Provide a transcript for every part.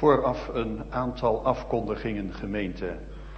Vooraf een aantal afkondigingen, gemeente.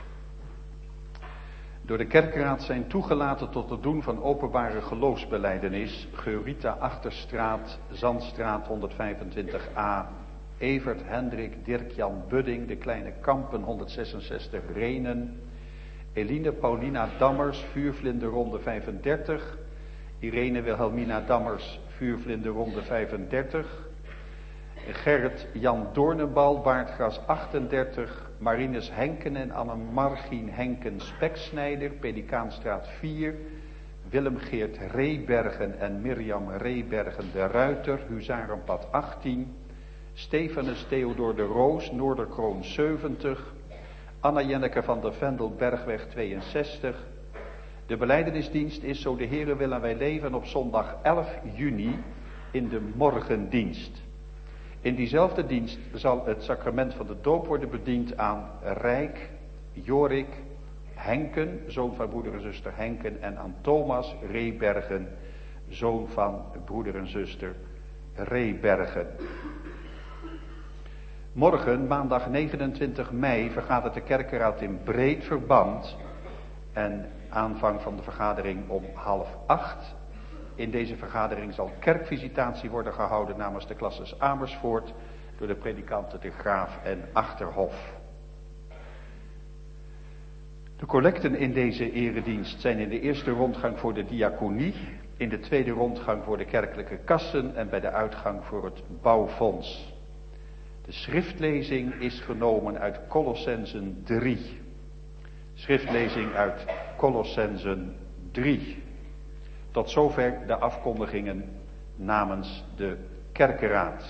Door de kerkraad zijn toegelaten tot het doen van openbare geloofsbelijdenis Geurita Achterstraat, Zandstraat 125a, Evert Hendrik Dirk-Jan Budding, de Kleine Kampen 166 Renen, Eline Paulina Dammers, Vuurvlinderronde 35, Irene Wilhelmina Dammers, Vuurvlinderronde 35, Gerrit Jan Doornenbal, Baardgras 38, Marinus Henken en Anne-Margien Henken Speksnijder, Pelikaanstraat 4, Willem Geert Reebergen en Mirjam Reebergen de Ruiter, Huzarenpad 18, Stefanus Theodor de Roos, Noorderkroon 70, Anna Jenneke van der Vendel, Bergweg 62. De belijdenisdienst is, zo de Heere willen wij leven, op zondag 11 juni in de morgendienst. In diezelfde dienst zal het sacrament van de doop worden bediend aan Rijk, Jorik, Henken, zoon van broeder en zuster Henken, en aan Thomas Reebergen, zoon van broeder en zuster Reebergen. Morgen, maandag 29 mei, vergadert de kerkenraad in breed verband en aanvang van de vergadering om 7:30. In deze vergadering zal kerkvisitatie worden gehouden namens de klasses Amersfoort door de predikanten De Graaf en Achterhof. De collecten in deze eredienst zijn in de eerste rondgang voor de diaconie, in de tweede rondgang voor de kerkelijke kassen en bij de uitgang voor het bouwfonds. De schriftlezing is genomen uit Kolossenzen 3. Schriftlezing uit Kolossenzen 3. Tot zover de afkondigingen namens de kerkenraad.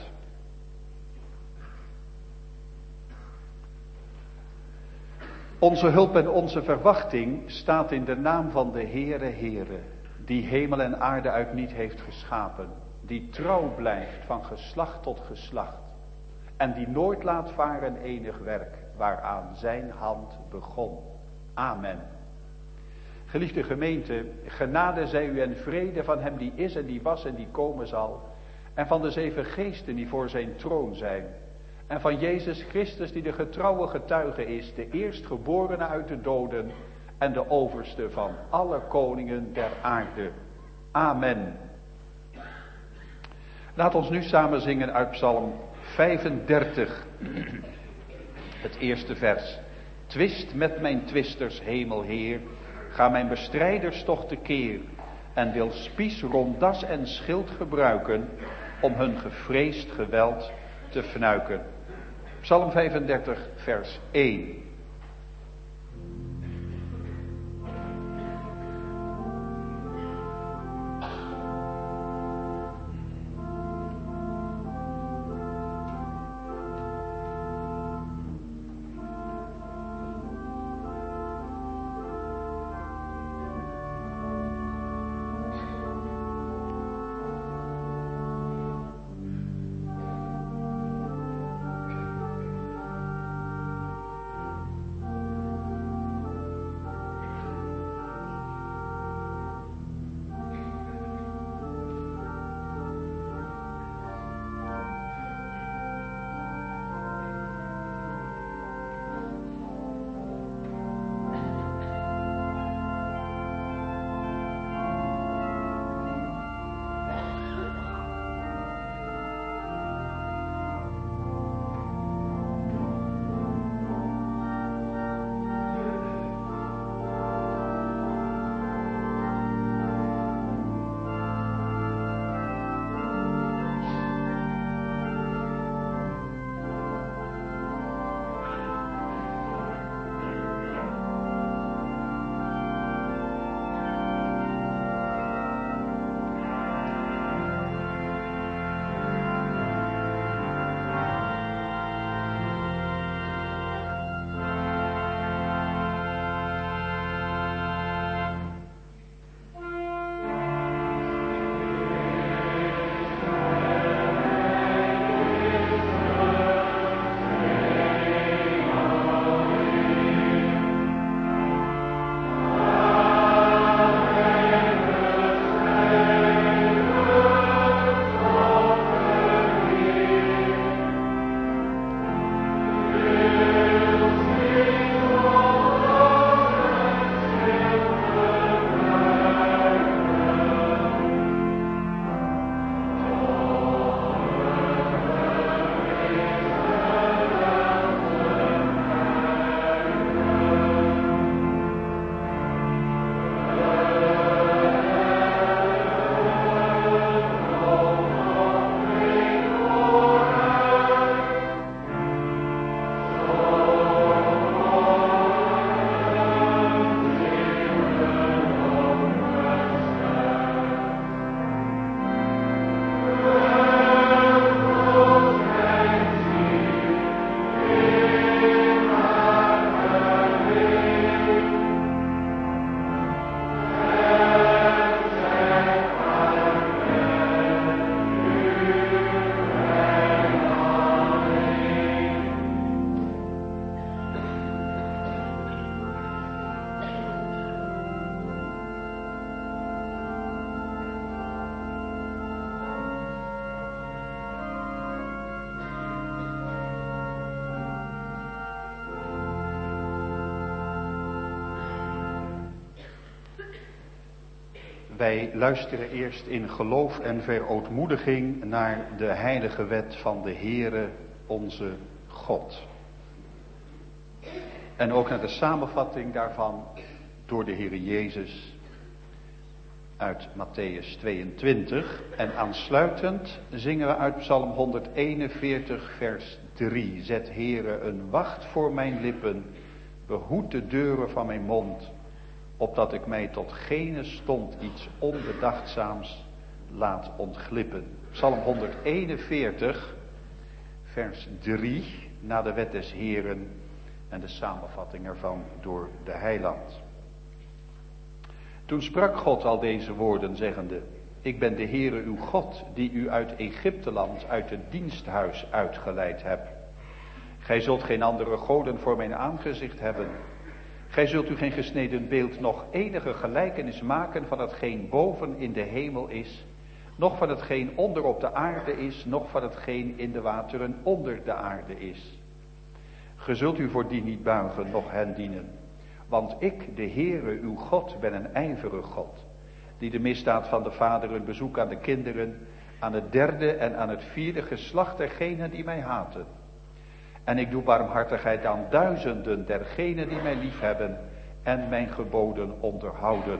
Onze hulp en onze verwachting staat in de naam van de Heere, die hemel en aarde uit niet heeft geschapen, die trouw blijft van geslacht tot geslacht en die nooit laat varen enig werk waaraan zijn hand begon. Amen. Geliefde gemeente, genade zij u en vrede van hem die is en die was en die komen zal, en van de 7 geesten die voor zijn troon zijn, en van Jezus Christus die de getrouwe getuige is, de eerstgeborene uit de doden en de overste van alle koningen der aarde. Amen. Laat ons nu samen zingen uit Psalm 35, het eerste vers. Twist met mijn twisters, hemelheer, ga mijn bestrijders toch tekeer en wil spies, rondas en schild gebruiken om hun gevreesd geweld te fnuiken. Psalm 35, vers 1. Wij luisteren eerst in geloof en verootmoediging naar de heilige wet van de Heere onze God. En ook naar de samenvatting daarvan door de Heere Jezus uit Matthäus 22. En aansluitend zingen we uit Psalm 141 vers 3. Zet Heere een wacht voor mijn lippen, behoed de deuren van mijn mond, opdat ik mij tot gene stond iets onbedachtzaams laat ontglippen. Psalm 141 vers 3, na de wet des Heeren en de samenvatting ervan door de heiland. Toen sprak God al deze woorden, zeggende: Ik ben de Heere uw God, die u uit Egypteland, uit het diensthuis uitgeleid heb. Gij zult geen andere goden voor mijn aangezicht hebben. Gij zult u geen gesneden beeld, nog enige gelijkenis maken van hetgeen boven in de hemel is, noch van hetgeen onder op de aarde is, noch van hetgeen in de wateren onder de aarde is. Ge zult u voor die niet buigen, noch hen dienen. Want ik, de Heere, uw God, ben een ijverige God, die de misdaad van de vaderen bezoekt aan de kinderen, aan het derde en aan het vierde geslacht dergenen die mij haten. En ik doe barmhartigheid aan duizenden dergenen die mij liefhebben en mijn geboden onderhouden.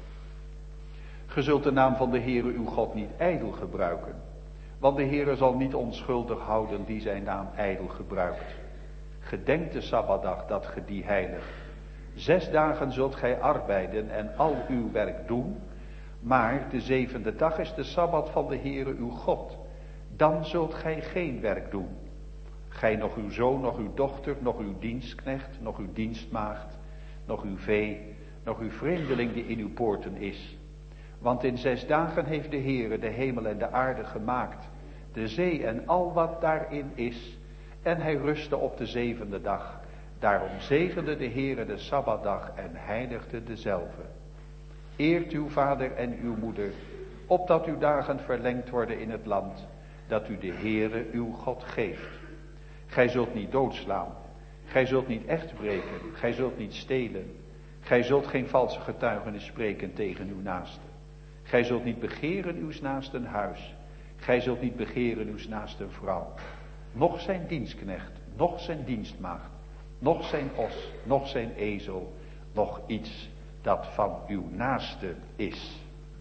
Ge zult de naam van de Heere uw God niet ijdel gebruiken, want de Heere zal niet onschuldig houden die zijn naam ijdel gebruikt. Gedenk de Sabbatdag dat ge die heiligt. 6 dagen zult gij arbeiden en al uw werk doen, maar de 7e dag is de Sabbat van de Heere uw God. Dan zult gij geen werk doen. Gij, nog uw zoon, nog uw dochter, nog uw dienstknecht, nog uw dienstmaagd, nog uw vee, nog uw vreemdeling die in uw poorten is. Want in 6 dagen heeft de Heere de hemel en de aarde gemaakt, de zee en al wat daarin is, en hij rustte op de 7e dag. Daarom zegende de Heere de Sabbatdag en heiligde dezelve. Eert uw vader en uw moeder, opdat uw dagen verlengd worden in het land, dat u de Heere uw God geeft. Gij zult niet doodslaan, gij zult niet echt breken, gij zult niet stelen, gij zult geen valse getuigenis spreken tegen uw naaste. Gij zult niet begeren uws naasten huis, gij zult niet begeren uws naasten vrouw, noch zijn dienstknecht, noch zijn dienstmaagd, noch zijn os, noch zijn ezel, noch iets dat van uw naaste is.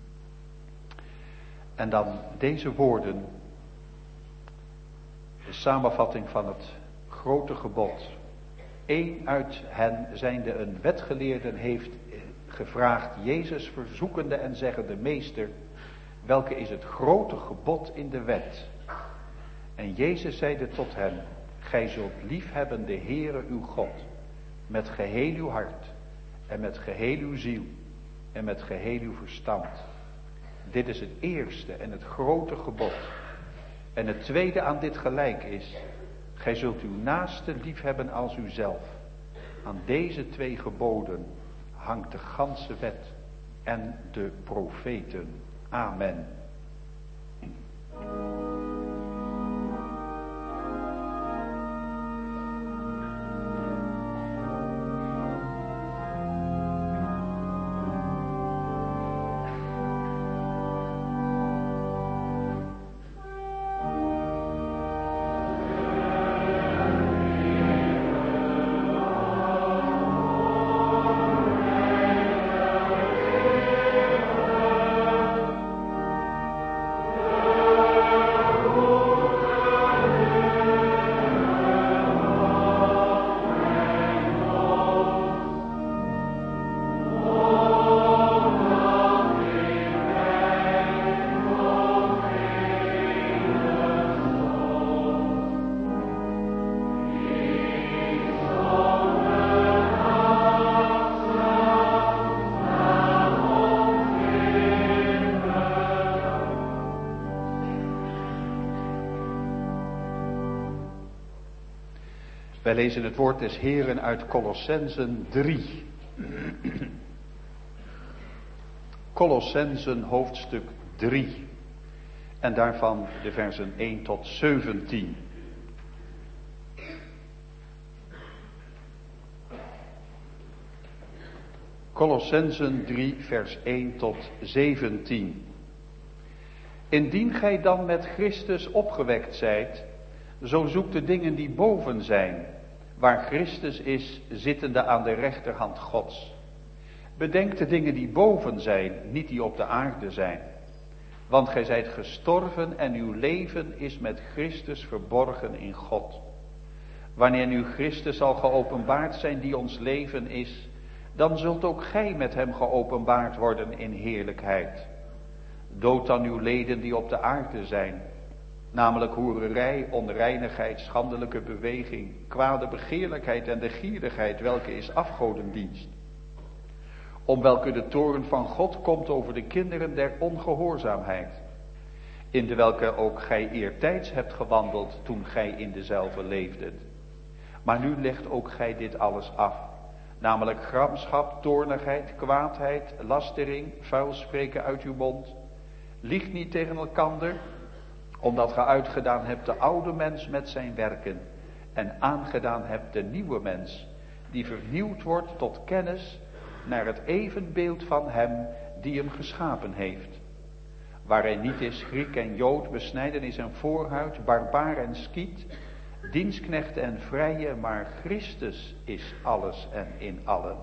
En dan deze woorden, de samenvatting van het grote gebod. Eén uit hen, zijnde een wetgeleerde, heeft gevraagd, Jezus verzoekende en zeggende: Meester, welke is het grote gebod in de wet? En Jezus zeide tot hen: Gij zult liefhebben de Heere uw God, met geheel uw hart, en met geheel uw ziel, en met geheel uw verstand. Dit is het eerste en het grote gebod. En het tweede aan dit gelijk is: gij zult uw naaste liefhebben als uzelf. Aan deze 2 geboden hangt de ganse wet en de profeten. Amen. Wij lezen het woord des Heeren uit Kolossenzen 3. Kolossenzen hoofdstuk 3. En daarvan de versen 1 tot 17. Kolossenzen 3 vers 1 tot 17. Indien gij dan met Christus opgewekt zijt, zo zoekt de dingen die boven zijn, waar Christus is, zittende aan de rechterhand Gods. Bedenk de dingen die boven zijn, niet die op de aarde zijn. Want gij zijt gestorven en uw leven is met Christus verborgen in God. Wanneer nu Christus zal geopenbaard zijn die ons leven is, dan zult ook gij met hem geopenbaard worden in heerlijkheid. Dood dan uw leden die op de aarde zijn, namelijk hoererij, onreinigheid, schandelijke beweging, kwade begeerlijkheid en de gierigheid, welke is afgodendienst. Om welke de toorn van God komt over de kinderen der ongehoorzaamheid, in de welke ook gij eertijds hebt gewandeld toen gij in dezelfde leefdet. Maar nu legt ook gij dit alles af, namelijk gramschap, toornigheid, kwaadheid, lastering, vuilspreken uit uw mond. Lieg niet tegen elkander, omdat ge uitgedaan hebt de oude mens met zijn werken en aangedaan hebt de nieuwe mens, die vernieuwd wordt tot kennis naar het evenbeeld van hem die hem geschapen heeft. Waarin niet is Griek en Jood, besnijdenis en voorhuid, barbaar en skiet, dienstknecht en vrije, maar Christus is alles en in allen.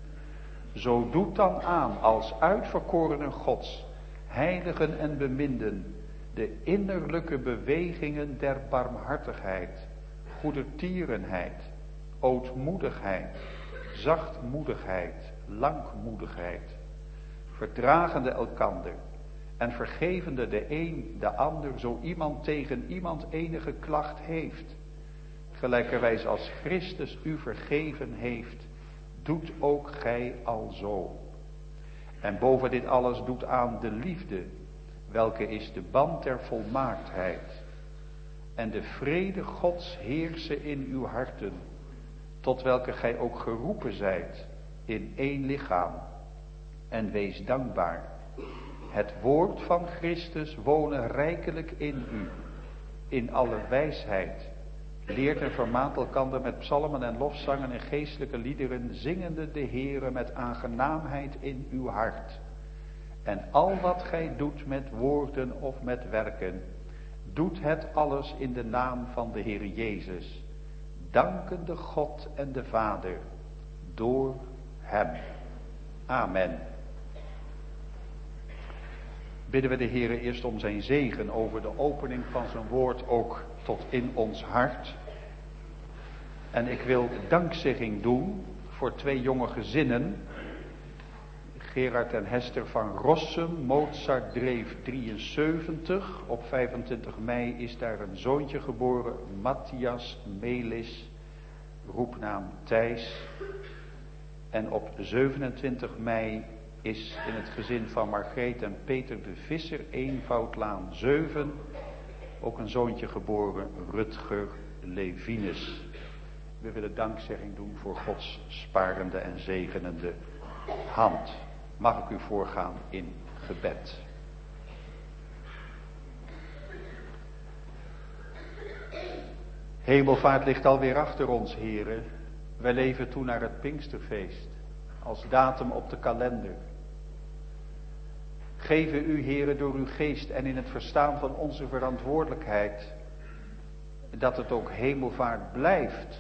Zo doet dan aan als uitverkorenen Gods, heiligen en beminden, de innerlijke bewegingen der barmhartigheid, goedertierenheid, ootmoedigheid, zachtmoedigheid, langmoedigheid, verdragende elkander en vergevende de een de ander, zo iemand tegen iemand enige klacht heeft. Gelijkerwijs als Christus u vergeven heeft, doet ook gij alzo. En boven dit alles doet aan de liefde, welke is de band der volmaaktheid. En de vrede Gods heerse in uw harten, tot welke gij ook geroepen zijt in één lichaam. En wees dankbaar. Het woord van Christus wonen rijkelijk in u, in alle wijsheid. Leert en vermaant elkander met psalmen en lofzangen en geestelijke liederen, zingende de Heere met aangenaamheid in uw hart. En al wat gij doet met woorden of met werken, doet het alles in de naam van de Heer Jezus, dankende God en de Vader, door hem. Amen. Bidden we de Heere eerst om zijn zegen over de opening van zijn woord ook tot in ons hart. En ik wil dankzegging doen voor 2 jonge gezinnen. Gerard en Hester van Rossum, Mozart Dreef 73. Op 25 mei is daar een zoontje geboren, Matthias Melis, roepnaam Thijs. En op 27 mei is in het gezin van Margreet en Peter de Visser, Eenvoudlaan 7, ook een zoontje geboren, Rutger Levinus. We willen dankzegging doen voor Gods sparende en zegenende hand. Mag ik u voorgaan in gebed. Hemelvaart ligt alweer achter ons, heren. Wij leven toe naar het Pinksterfeest, als datum op de kalender. Geven u, heren, door uw geest en in het verstaan van onze verantwoordelijkheid, dat het ook hemelvaart blijft.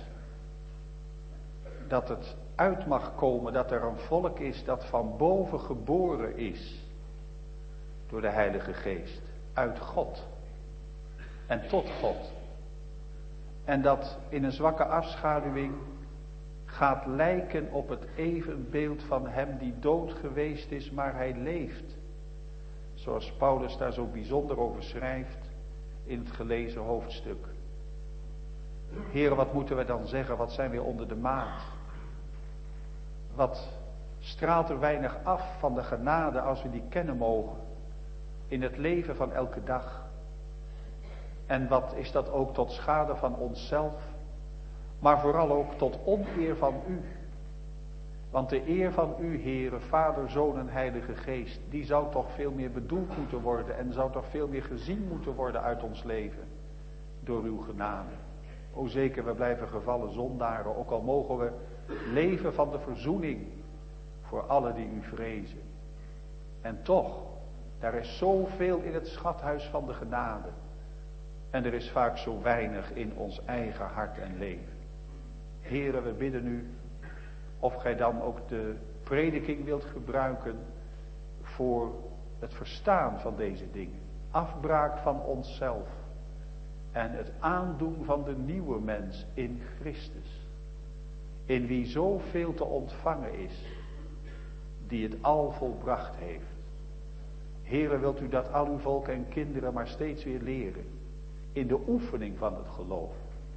Dat het uit mag komen, dat er een volk is dat van boven geboren is. Door de Heilige Geest. Uit God. En tot God. En dat in een zwakke afschaduwing gaat lijken op het evenbeeld van hem die dood geweest is, maar hij leeft. Zoals Paulus daar zo bijzonder over schrijft in het gelezen hoofdstuk. Heer, wat moeten we dan zeggen? Wat zijn we onder de maat? Wat straalt er weinig af van de genade als we die kennen mogen in het leven van elke dag. En wat is dat ook tot schade van onszelf, maar vooral ook tot oneer van u. Want de eer van u, Heere, Vader, Zoon en Heilige Geest, die zou toch veel meer bedoeld moeten worden en zou toch veel meer gezien moeten worden uit ons leven door uw genade. O zeker, we blijven gevallen zondaren, ook al mogen we leven van de verzoening voor alle die u vrezen. En toch, daar is zoveel in het schathuis van de genade. En er is vaak zo weinig in ons eigen hart en leven. Here, we bidden u of gij dan ook de prediking wilt gebruiken voor het verstaan van deze dingen. Afbraak van onszelf. En het aandoen van de nieuwe mens in Christus. In wie zoveel te ontvangen is. Die het al volbracht heeft. Heere, wilt u dat al uw volk en kinderen maar steeds weer leren. In de oefening van het geloof.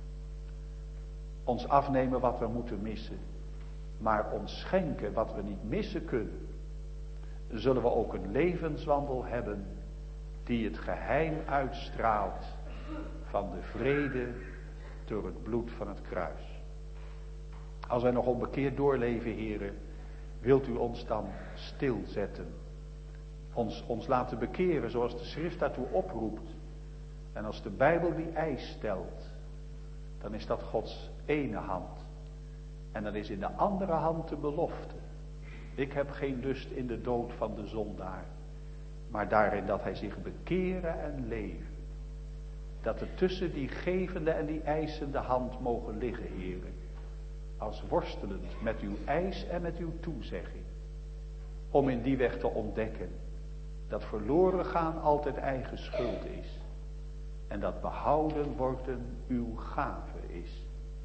Ons afnemen wat we moeten missen. Maar ons schenken wat we niet missen kunnen. Zullen we ook een levenswandel hebben die het geheim uitstraalt van de vrede door het bloed van het kruis. Als wij nog onbekeerd doorleven, Heere, wilt u ons dan stilzetten. Ons laten bekeren zoals de schrift daartoe oproept. En als de Bijbel die eis stelt, dan is dat Gods ene hand. En dan is in de andere hand de belofte. Ik heb geen lust in de dood van de zondaar, maar daarin dat hij zich bekeren en leven. Dat er tussen die gevende en die eisende hand mogen liggen, Heere. Als worstelend met uw eis en met uw toezegging. Om in die weg te ontdekken dat verloren gaan altijd eigen schuld is. En dat behouden worden uw gave is.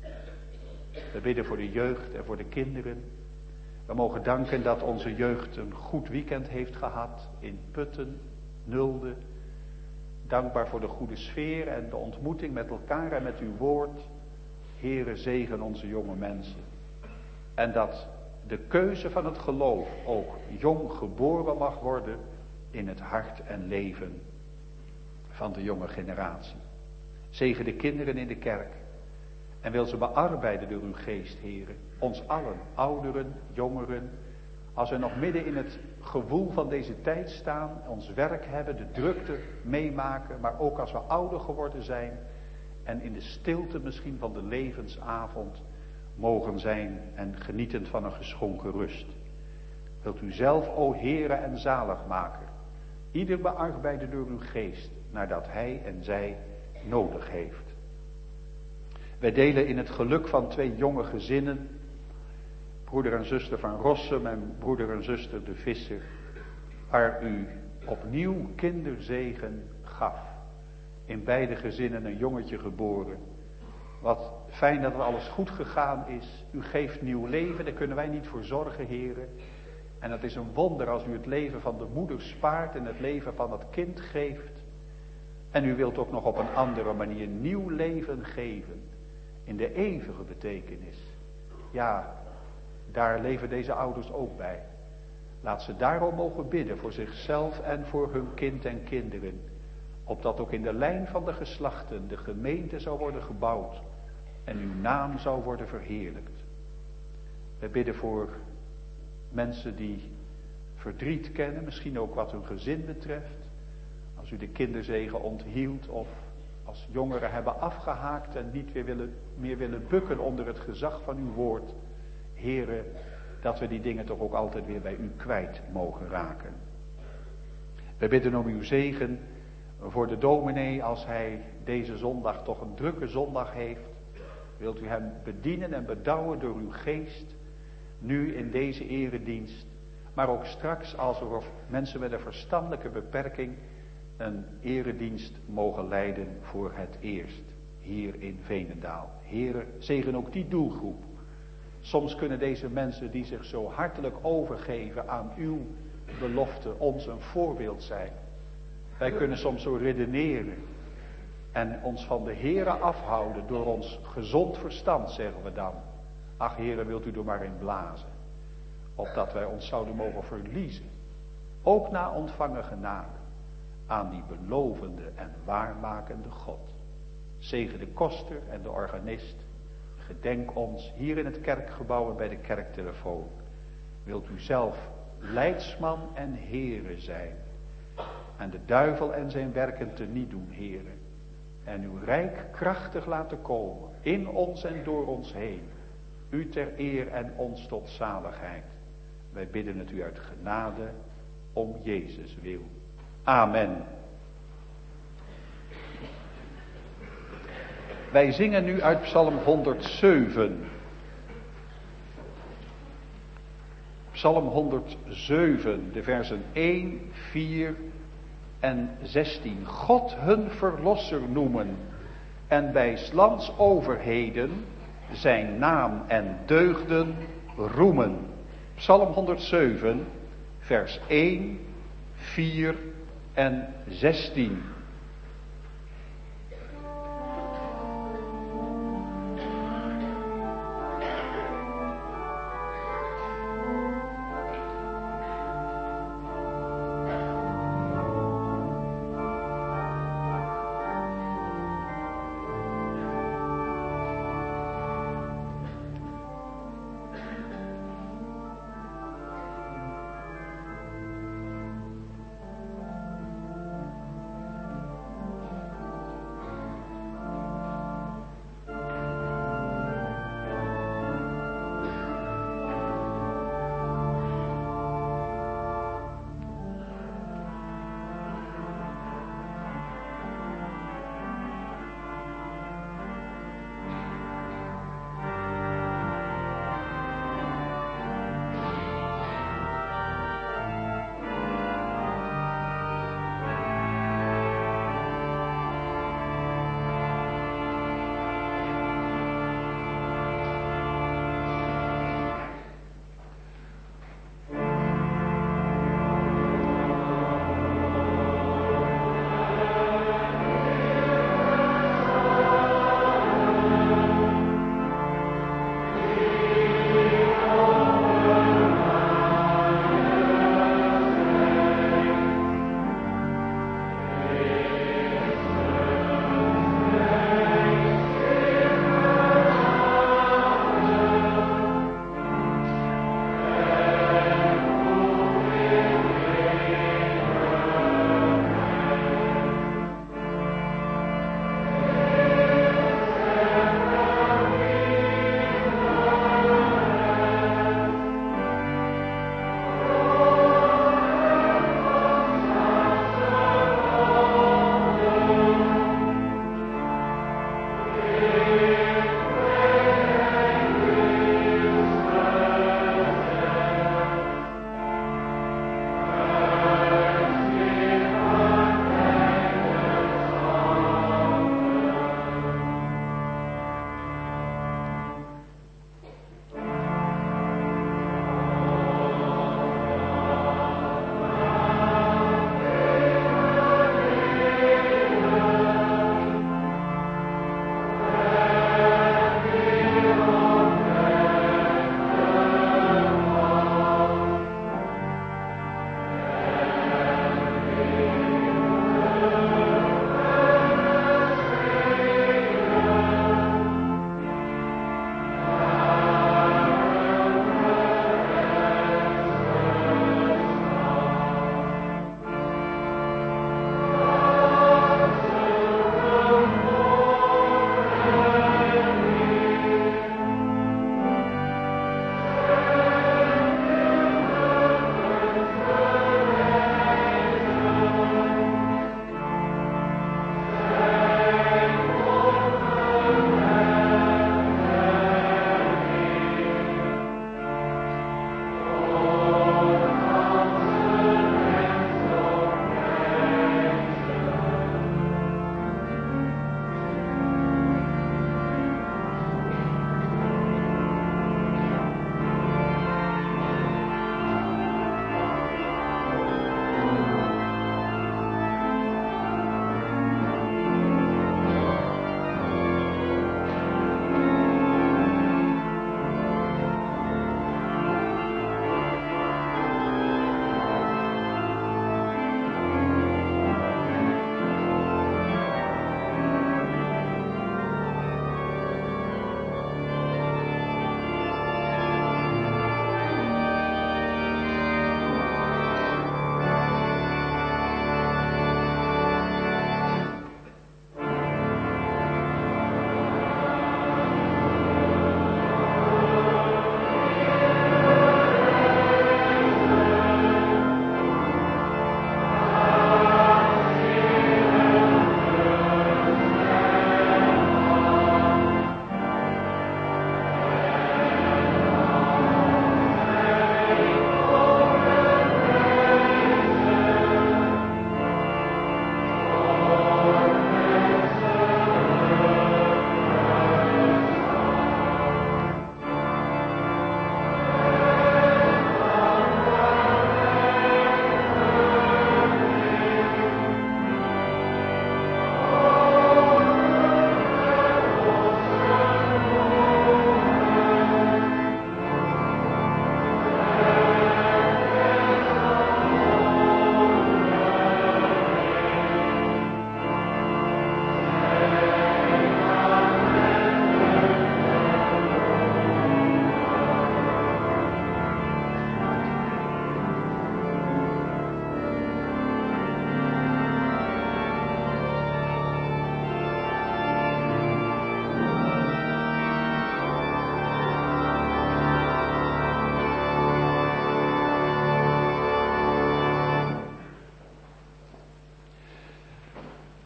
We bidden voor de jeugd en voor de kinderen. We mogen danken dat onze jeugd een goed weekend heeft gehad in Putten, Nulde. Dankbaar voor de goede sfeer en de ontmoeting met elkaar en met uw woord. Heere, zegen onze jonge mensen. En dat de keuze van het geloof ook jong geboren mag worden in het hart en leven van de jonge generatie. Zegen de kinderen in de kerk. En wil ze bearbeiden door uw geest, Heere. Ons allen, ouderen, jongeren. Als we nog midden in het gewoel van deze tijd staan. Ons werk hebben, de drukte meemaken. Maar ook als we ouder geworden zijn. En in de stilte misschien van de levensavond mogen zijn. En genietend van een geschonken rust. Wilt u zelf, o Heere en zaligmaker. Ieder bearbeiden door uw geest. Nadat hij en zij nodig heeft. Wij delen in het geluk van 2 jonge gezinnen. Broeder en zuster van Rossum en broeder en zuster de Visser. Waar u opnieuw kinderzegen gaf. In beide gezinnen een jongetje geboren. Wat fijn dat er alles goed gegaan is. U geeft nieuw leven, daar kunnen wij niet voor zorgen, Heere. En het is een wonder als u het leven van de moeder spaart en het leven van het kind geeft. En u wilt ook nog op een andere manier nieuw leven geven. In de eeuwige betekenis. Ja, daar leven deze ouders ook bij. Laat ze daarom mogen bidden voor zichzelf en voor hun kind en kinderen. Opdat ook in de lijn van de geslachten de gemeente zou worden gebouwd. En uw naam zou worden verheerlijkt. We bidden voor mensen die verdriet kennen. Misschien ook wat hun gezin betreft. Als u de kinderzegen onthield of als jongeren hebben afgehaakt en niet meer willen bukken onder het gezag van uw woord. Heere, dat we die dingen toch ook altijd weer bij u kwijt mogen raken. We bidden om uw zegen voor de dominee als hij deze zondag toch een drukke zondag heeft. Wilt u hem bedienen en bedouwen door uw geest, nu in deze eredienst. Maar ook straks als er mensen met een verstandelijke beperking een eredienst mogen leiden voor het eerst hier in Veenendaal. Heere, zegen ook die doelgroep. Soms kunnen deze mensen die zich zo hartelijk overgeven aan uw belofte ons een voorbeeld zijn. Wij kunnen soms zo redeneren en ons van de Heere afhouden door ons gezond verstand, zeggen we dan. Ach Heere, wilt u er maar in blazen. Opdat wij ons zouden mogen verliezen, ook na ontvangen genade, aan die belovende en waarmakende God. Zegen de koster en de organist. Gedenk ons hier in het kerkgebouw en bij de kerktelefoon. Wilt u zelf leidsman en Heere zijn. En de duivel en zijn werken teniet doen, Heere. En uw rijk krachtig laten komen. In ons en door ons heen. U ter eer en ons tot zaligheid. Wij bidden het u uit genade om Jezus wil. Amen. Wij zingen nu uit Psalm 107. Psalm 107, de versen 1, 4 en 16. God hun verlosser noemen en bij 's lands overheden zijn naam en deugden roemen. Psalm 107, vers 1, 4 en 16.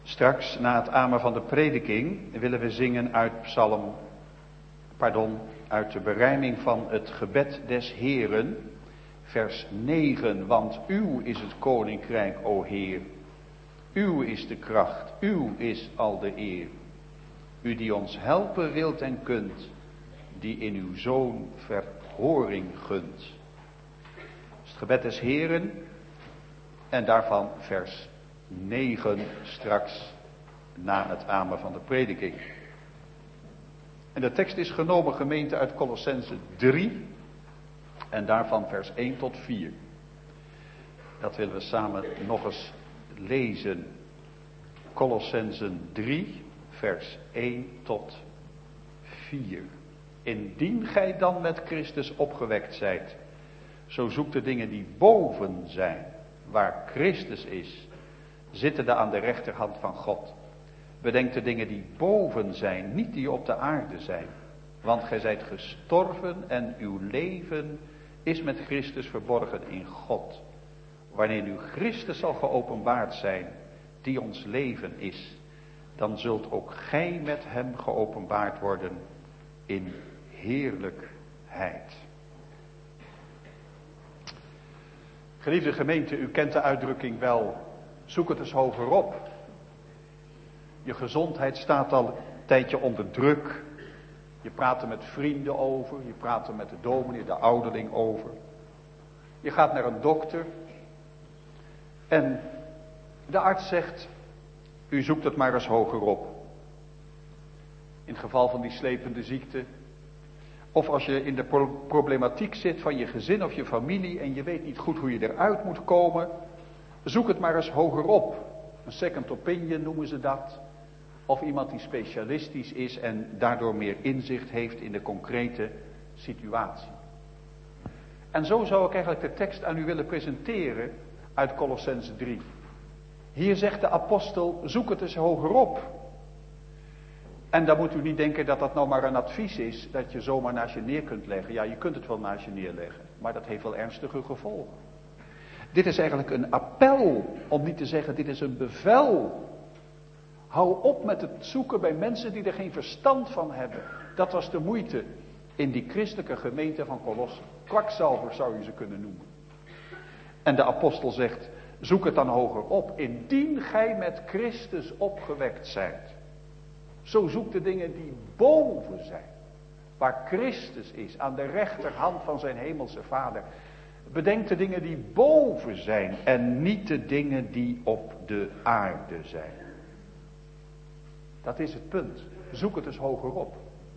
Straks, na het amen van de prediking, willen we zingen uit de berijming van het gebed des Heeren, vers 9. Want uw is het koninkrijk, o Heer. Uw is de kracht, uw is al de eer. U die ons helpen wilt en kunt, die in uw Zoon verhoring gunt. Dat is het gebed des Heeren en daarvan vers 9 straks na het amen van de prediking. En de tekst is genomen, gemeente, uit Kolossenzen 3 en daarvan vers 1 tot 4. Dat willen we samen nog eens lezen. Kolossenzen 3 vers 1 tot 4. Indien gij dan met Christus opgewekt zijt, zo zoekt de dingen die boven zijn, waar Christus is, zittende aan de rechterhand van God. Bedenk de dingen die boven zijn, niet die op de aarde zijn. Want gij zijt gestorven en uw leven is met Christus verborgen in God. Wanneer nu Christus zal geopenbaard zijn, die ons leven is, dan zult ook gij met hem geopenbaard worden in heerlijkheid. Geliefde gemeente, u kent de uitdrukking wel, zoek het eens hogerop. Je gezondheid staat al een tijdje onder druk. Je praat er met vrienden over, je praat er met de dominee, de ouderling over. Je gaat naar een dokter en de arts zegt, u zoekt het maar eens hogerop. In het geval van die slepende ziekte. Of als je in de problematiek zit van je gezin of je familie en je weet niet goed hoe je eruit moet komen. Zoek het maar eens hogerop. Een second opinion noemen ze dat. Of iemand die specialistisch is en daardoor meer inzicht heeft in de concrete situatie. En zo zou ik eigenlijk de tekst aan u willen presenteren uit Kolossenzen 3. Hier zegt de apostel, zoek het eens hogerop. En dan moet u niet denken dat dat nou maar een advies is, dat je zomaar naast je neer kunt leggen. Ja, je kunt het wel naast je neerleggen, maar dat heeft wel ernstige gevolgen. Dit is eigenlijk een appel, om niet te zeggen, dit is een bevel. Hou op met het zoeken bij mensen die er geen verstand van hebben. Dat was de moeite in die christelijke gemeente van Kolossen. Kwakzalvers zou je ze kunnen noemen. En de apostel zegt, zoek het dan hoger op, indien gij met Christus opgewekt zijt. Zo zoek de dingen die boven zijn, waar Christus is, aan de rechterhand van zijn hemelse Vader. Bedenk de dingen die boven zijn en niet de dingen die op de aarde zijn. Dat is het punt. Zoek het dus hoger op.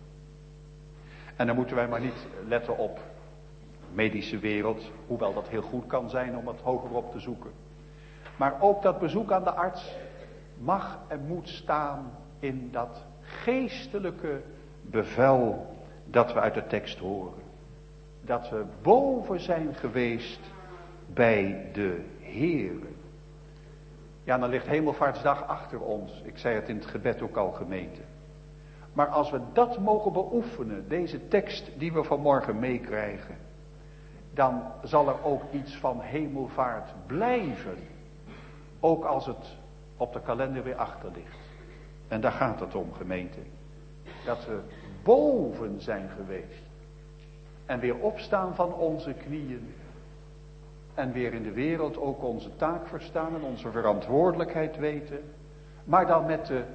En dan moeten wij maar niet letten op medische wereld, hoewel dat heel goed kan zijn om het hoger op te zoeken. Maar ook dat bezoek aan de arts mag en moet staan in dat geestelijke bevel dat we uit de tekst horen. Dat we boven zijn geweest bij de Heere. Ja, dan ligt Hemelvaartsdag achter ons. Ik zei het in het gebed ook al, gemeente. Maar als we dat mogen beoefenen, deze tekst die we vanmorgen meekrijgen, dan zal er ook iets van hemelvaart blijven. Ook als het op de kalender weer achter ligt. En daar gaat het om, gemeente. Dat we boven zijn geweest. En weer opstaan van onze knieën. En weer in de wereld ook onze taak verstaan en onze verantwoordelijkheid weten. Maar dan met de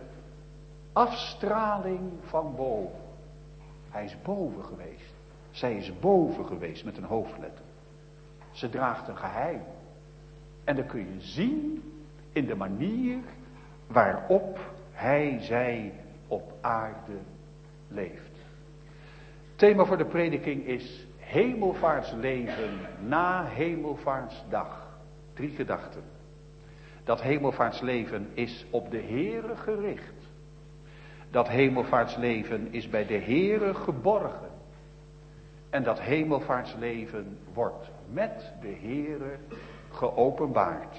afstraling van boven. Hij is boven geweest. Zij is boven geweest met een hoofdletter. Ze draagt een geheim. En dat kun je zien in de manier waarop zij op aarde leeft. Thema voor de prediking is hemelvaartsleven na hemelvaartsdag. 3 gedachten. Dat hemelvaartsleven is op de Heere gericht. Dat hemelvaartsleven is bij de Heere geborgen. En dat hemelvaartsleven wordt met de Heere geopenbaard.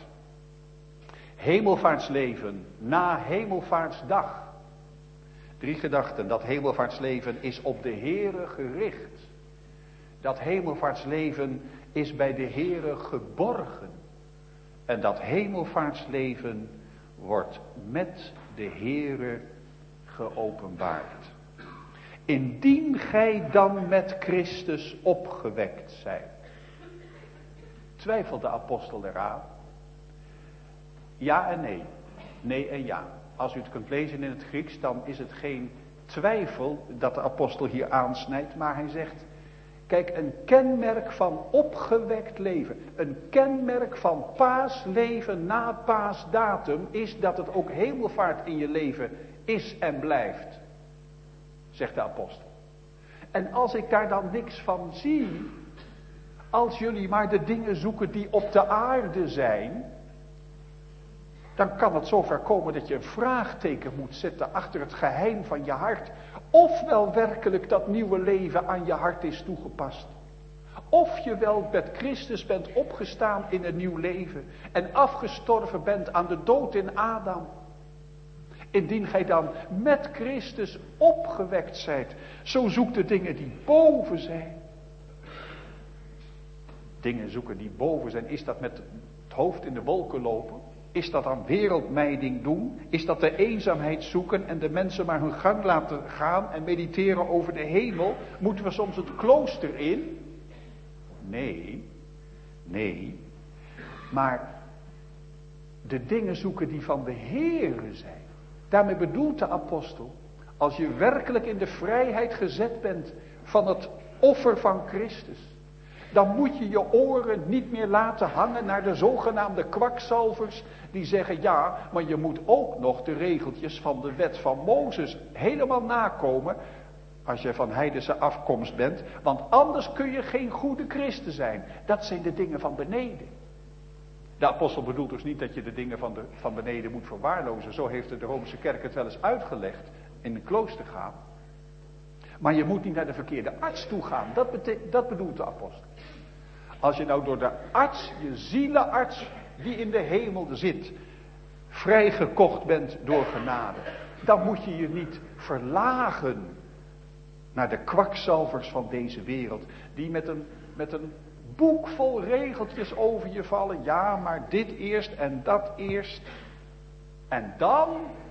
Hemelvaartsleven na hemelvaartsdag. 3 gedachten. Dat hemelvaartsleven is op de Heere gericht. Dat hemelvaartsleven is bij de Heere geborgen. En dat hemelvaartsleven wordt met de Heere geopenbaard. Indien gij dan met Christus opgewekt zijt. Twijfelt de apostel eraan? Ja en nee. Nee en ja. Als u het kunt lezen in het Grieks, dan is het geen twijfel dat de apostel hier aansnijdt, maar hij zegt, kijk, een kenmerk van opgewekt leven, een kenmerk van paasleven na paasdatum, is dat het ook hemelvaart in je leven is en blijft, zegt de apostel. En als ik daar dan niks van zie, als jullie maar de dingen zoeken die op de aarde zijn, dan kan het zover komen dat je een vraagteken moet zetten achter het geheim van je hart. Of wel werkelijk dat nieuwe leven aan je hart is toegepast. Of je wel met Christus bent opgestaan in een nieuw leven. En afgestorven bent aan de dood in Adam. Indien gij dan met Christus opgewekt zijt. Zo zoek de dingen die boven zijn. Dingen zoeken die boven zijn. Is dat met het hoofd in de wolken lopen? Is dat aan wereldmijding doen? Is dat de eenzaamheid zoeken en de mensen maar hun gang laten gaan en mediteren over de hemel? Moeten we soms het klooster in? Nee. Maar de dingen zoeken die van de Heere zijn. Daarmee bedoelt de apostel, als je werkelijk in de vrijheid gezet bent van het offer van Christus, dan moet je je oren niet meer laten hangen naar de zogenaamde kwakzalvers die zeggen, ja, maar je moet ook nog de regeltjes van de wet van Mozes helemaal nakomen als je van heidense afkomst bent, want anders kun je geen goede christen zijn. Dat zijn de dingen van beneden. De apostel bedoelt dus niet dat je de dingen van beneden moet verwaarlozen. Zo heeft de Romeinse kerk het wel eens uitgelegd in een klooster gaan. Maar je moet niet naar de verkeerde arts toe gaan. Dat bedoelt de apostel. Als je nou door de arts, je zielenarts die in de hemel zit, vrijgekocht bent door genade, dan moet je je niet verlagen naar de kwakzalvers van deze wereld, die met een boek vol regeltjes over je vallen. Ja, maar dit eerst en dat eerst. En dan,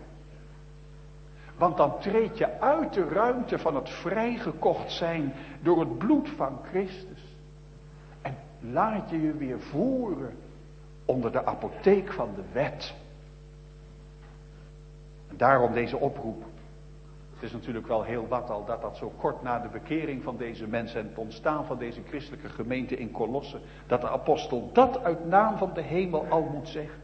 want dan treed je uit de ruimte van het vrijgekocht zijn door het bloed van Christus. En laat je je weer voeren onder de apotheek van de wet. En daarom deze oproep. Het is natuurlijk wel heel wat al dat zo kort na de bekering van deze mensen en het ontstaan van deze christelijke gemeente in Kolosse, dat de apostel dat uit naam van de hemel al moet zeggen.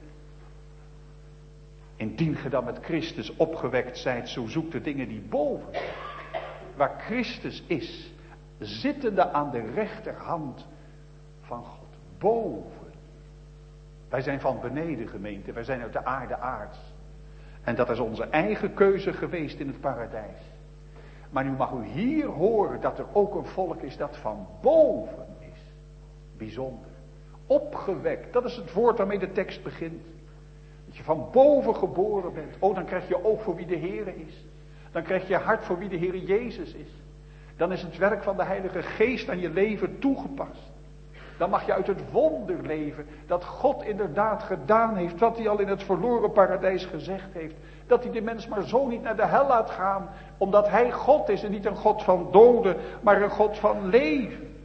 Indien ge dan met Christus opgewekt zijt, zo zoekt de dingen die boven, waar Christus is, zittende aan de rechterhand van God. Boven. Wij zijn van beneden gemeente, wij zijn uit de aarde aards. En dat is onze eigen keuze geweest in het paradijs. Maar nu mag u hier horen dat er ook een volk is dat van boven is. Bijzonder. Opgewekt, dat is het woord waarmee de tekst begint. Dat je van boven geboren bent. Oh, dan krijg je oog voor wie de Heere is. Dan krijg je hart voor wie de Heere Jezus is. Dan is het werk van de Heilige Geest aan je leven toegepast. Dan mag je uit het wonder leven dat God inderdaad gedaan heeft wat hij al in het verloren paradijs gezegd heeft. Dat hij de mens maar zo niet naar de hel laat gaan, omdat hij God is en niet een God van doden, maar een God van leven.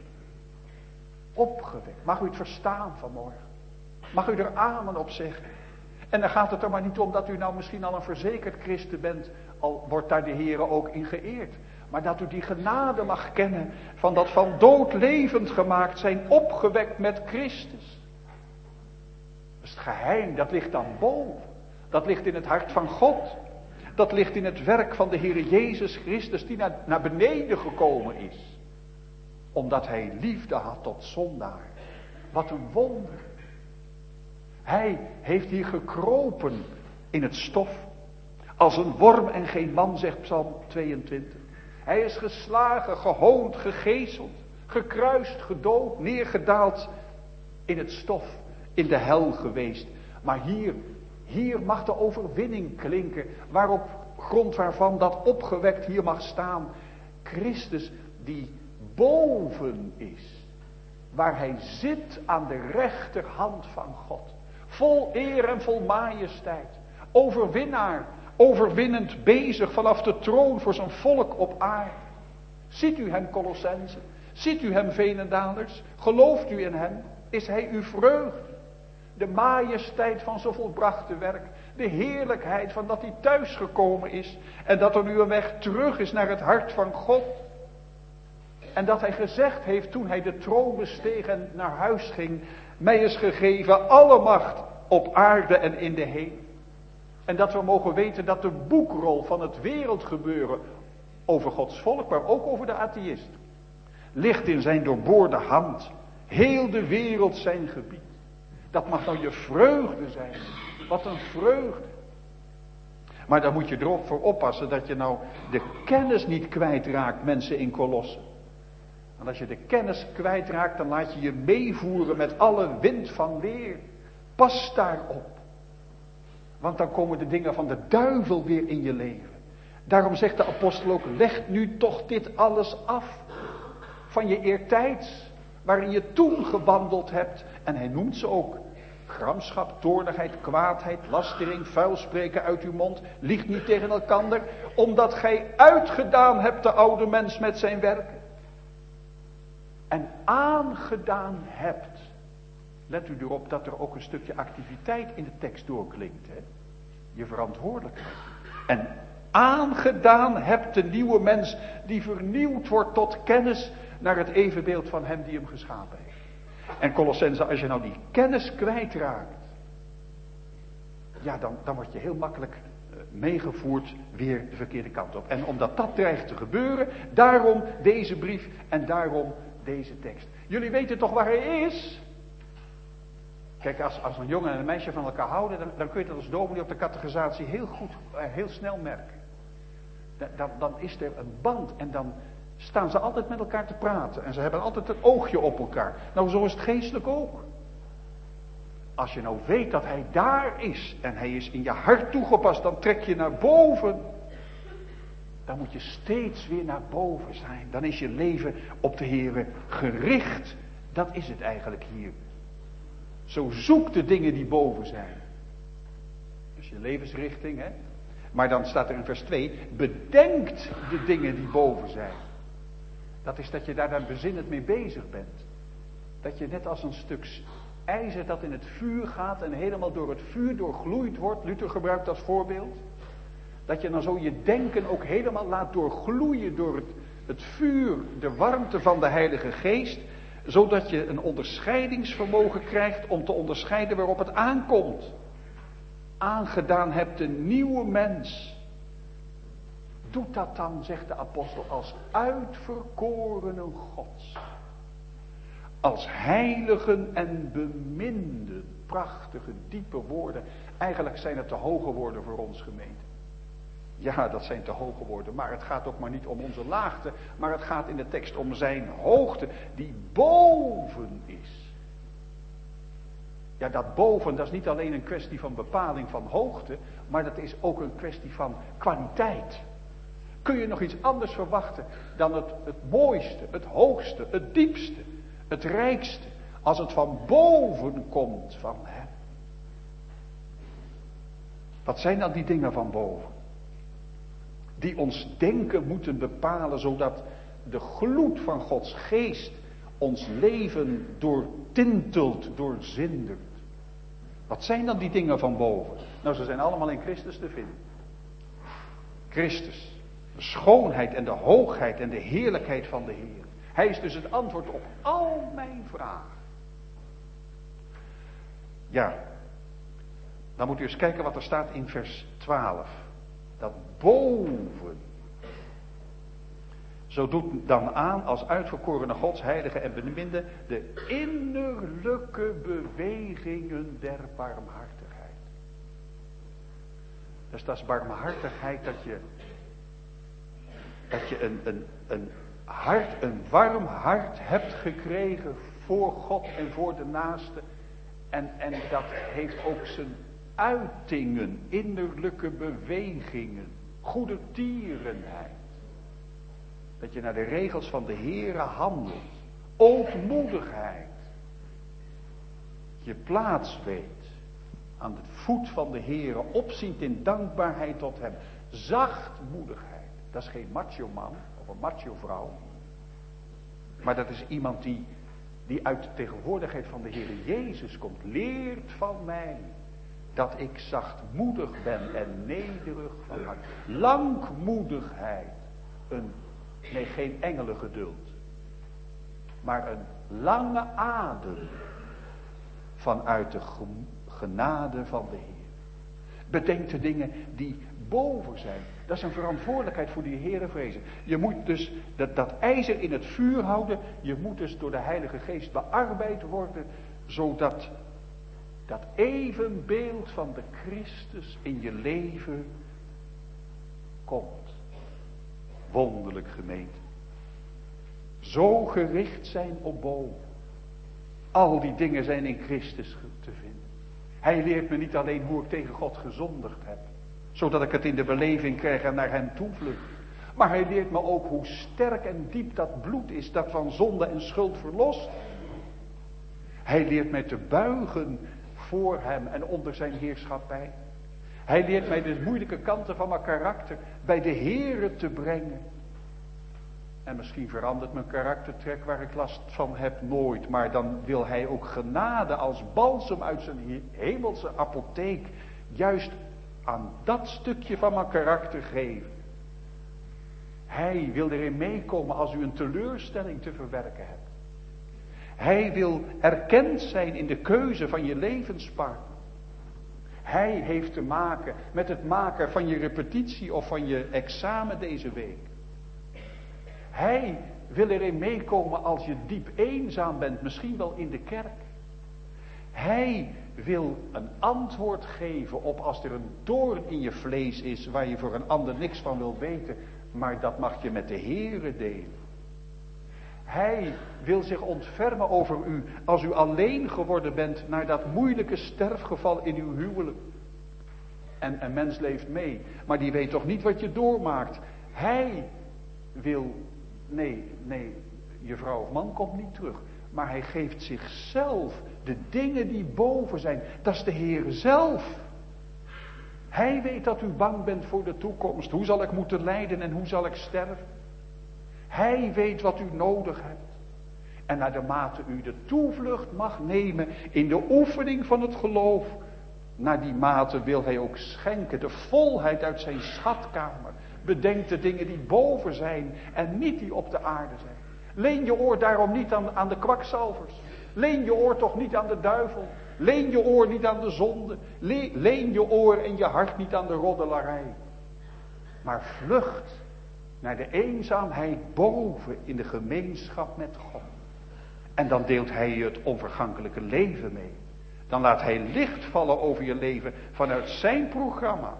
Opgewekt. Mag u het verstaan vanmorgen? Mag u er amen op zeggen? En dan gaat het er maar niet om dat u nou misschien al een verzekerd christen bent, al wordt daar de Heere ook in geëerd. Maar dat u die genade mag kennen van dat van dood levend gemaakt zijn, opgewekt met Christus. Dat is het geheim, dat ligt dan boven. Dat ligt in het hart van God. Dat ligt in het werk van de Heere Jezus Christus die naar beneden gekomen is. Omdat hij liefde had tot zondaar. Wat een wonder. Hij heeft hier gekropen in het stof. Als een worm en geen man, zegt Psalm 22. Hij is geslagen, gehoond, gegezeld, gekruist, gedood, neergedaald in het stof, in de hel geweest. Maar hier mag de overwinning klinken, waarop grond waarvan dat opgewekt hier mag staan. Christus die boven is, waar hij zit aan de rechterhand van God. Vol eer en vol majesteit. overwinnaar, overwinnend bezig vanaf de troon voor zijn volk op aarde. Ziet u hem, Colossense? Ziet u hem, Veenendalers? Gelooft u in hem? Is hij uw vreugde? De majesteit van zijn volbrachte werk. De heerlijkheid van dat hij thuisgekomen is. En dat er nu een weg terug is naar het hart van God. En dat hij gezegd heeft toen hij de troon besteeg en naar huis ging. Mij is gegeven alle macht op aarde en in de hemel. En dat we mogen weten dat de boekrol van het wereldgebeuren over Gods volk, maar ook over de atheïst, ligt in zijn doorboorde hand. Heel de wereld zijn gebied. Dat mag nou je vreugde zijn. Wat een vreugde. Maar daar moet je erop voor oppassen dat je nou de kennis niet kwijtraakt, mensen in Kolosse. Want als je de kennis kwijtraakt, dan laat je je meevoeren met alle wind van leer. Pas daarop. Want dan komen de dingen van de duivel weer in je leven. Daarom zegt de apostel ook, leg nu toch dit alles af. Van je eertijds, waarin je toen gewandeld hebt. En hij noemt ze ook. Gramschap, toornigheid, kwaadheid, lastering, vuilspreken uit uw mond. Liegt niet tegen elkander. Omdat gij uitgedaan hebt de oude mens met zijn werken. En aangedaan hebt. Let u erop dat er ook een stukje activiteit in de tekst doorklinkt. Hè? Je verantwoordelijkheid. En aangedaan hebt de nieuwe mens die vernieuwd wordt tot kennis naar het evenbeeld van hem die hem geschapen heeft. En Colossense, als je nou die kennis kwijtraakt, ja, dan word je heel makkelijk meegevoerd weer de verkeerde kant op. En omdat dat dreigt te gebeuren, daarom deze brief en daarom deze tekst. Jullie weten toch waar hij is? Kijk, als een jongen en een meisje van elkaar houden, dan kun je dat als dominee op de catechisatie heel goed, heel snel merken. Dan is er een band en dan staan ze altijd met elkaar te praten. En ze hebben altijd een oogje op elkaar. Nou, zo is het geestelijk ook. Als je nou weet dat hij daar is en hij is in je hart toegepast, dan trek je naar boven. Dan moet je steeds weer naar boven zijn. Dan is je leven op de Heere gericht. Dat is het eigenlijk hier. Zo zoek de dingen die boven zijn. Dat is je levensrichting, hè. Maar dan staat er in vers 2, bedenkt de dingen die boven zijn. Dat is dat je daar dan bezinnend mee bezig bent. Dat je net als een stuk ijzer dat in het vuur gaat en helemaal door het vuur doorgloeid wordt. Luther gebruikt als voorbeeld. Dat je dan zo je denken ook helemaal laat doorgloeien door het vuur, de warmte van de Heilige Geest. Zodat je een onderscheidingsvermogen krijgt om te onderscheiden waarop het aankomt. Aangedaan hebt de nieuwe mens. Doet dat dan, zegt de apostel, als uitverkorenen Gods. Als heiligen en beminden. Prachtige, diepe woorden. Eigenlijk zijn het te hoge woorden voor ons gemeente. Ja, dat zijn te hoge woorden. Maar het gaat ook maar niet om onze laagte. Maar het gaat in de tekst om zijn hoogte. Die boven is. Ja, dat boven, dat is niet alleen een kwestie van bepaling van hoogte. Maar dat is ook een kwestie van kwaliteit. Kun je nog iets anders verwachten dan het mooiste, het hoogste, het diepste, het rijkste. Als het van boven komt van hem. Wat zijn dan die dingen van boven? Die ons denken moeten bepalen, zodat de gloed van Gods geest ons leven doortintelt, doorzindert. Wat zijn dan die dingen van boven? Nou, ze zijn allemaal in Christus te vinden. Christus. De schoonheid en de hoogheid en de heerlijkheid van de Heer. Hij is dus het antwoord op al mijn vragen. Ja, dan moet u eens kijken wat er staat in vers 12. Dat boven. Zo doet dan aan als uitverkorene Gods, heilige en beminde de innerlijke bewegingen der barmhartigheid. Dus dat is barmhartigheid dat je een warm hart hebt gekregen voor God en voor de naaste. En dat heeft ook zijn uitingen, innerlijke bewegingen, goedertierenheid. Dat je naar de regels van de Heere handelt. Ootmoedigheid. Je plaats weet. aan de voet van de Heere, opziend in dankbaarheid tot hem. Zachtmoedigheid. Dat is geen macho man of een macho vrouw. Maar dat is iemand die uit de tegenwoordigheid van de Heere Jezus komt. Leert van mij dat ik zachtmoedig ben en nederig van hart. Langmoedigheid. Geen engelengeduld. Maar een lange adem vanuit de genade van de Heer. Bedenk de dingen die boven zijn. Dat is een verantwoordelijkheid voor die Heere vrezen. Je moet dus dat ijzer in het vuur houden. Je moet dus door de Heilige Geest bearbeid worden. Zodat dat evenbeeld van de Christus in je leven komt. Wonderlijk gemeente. Zo gericht zijn op boven. Al die dingen zijn in Christus te vinden. Hij leert me niet alleen hoe ik tegen God gezondigd heb. Zodat ik het in de beleving krijg en naar hem toevlucht. Maar hij leert me ook hoe sterk en diep dat bloed is dat van zonde en schuld verlost. Hij leert mij te buigen voor hem en onder zijn heerschappij. Hij leert mij de moeilijke kanten van mijn karakter bij de Heere te brengen. En misschien verandert mijn karaktertrek waar ik last van heb nooit. Maar dan wil hij ook genade als balsem uit zijn hemelse apotheek. Juist aan dat stukje van mijn karakter geven. Hij wil erin meekomen als u een teleurstelling te verwerken hebt. Hij wil erkend zijn in de keuze van je levenspartner. Hij heeft te maken met het maken van je repetitie of van je examen deze week. Hij wil erin meekomen als je diep eenzaam bent, misschien wel in de kerk. Hij wil een antwoord geven op als er een doorn in je vlees is waar je voor een ander niks van wil weten, maar dat mag je met de Heere delen. Hij wil zich ontfermen over u als u alleen geworden bent naar dat moeilijke sterfgeval in uw huwelijk. En een mens leeft mee, maar die weet toch niet wat je doormaakt. Hij wil, nee, je vrouw of man komt niet terug. Maar hij geeft zichzelf de dingen die boven zijn. Dat is de Heer zelf. Hij weet dat u bang bent voor de toekomst. Hoe zal ik moeten lijden en hoe zal ik sterven? Hij weet wat u nodig hebt. En naar de mate u de toevlucht mag nemen in de oefening van het geloof, naar die mate wil hij ook schenken de volheid uit zijn schatkamer. Bedenk de dingen die boven zijn en niet die op de aarde zijn. Leen je oor daarom niet aan de kwakzalvers. Leen je oor toch niet aan de duivel. Leen je oor niet aan de zonde. Leen je oor en je hart niet aan de roddelarij. Maar vlucht naar de eenzaamheid boven in de gemeenschap met God. En dan deelt hij je het onvergankelijke leven mee. Dan laat hij licht vallen over je leven vanuit zijn programma.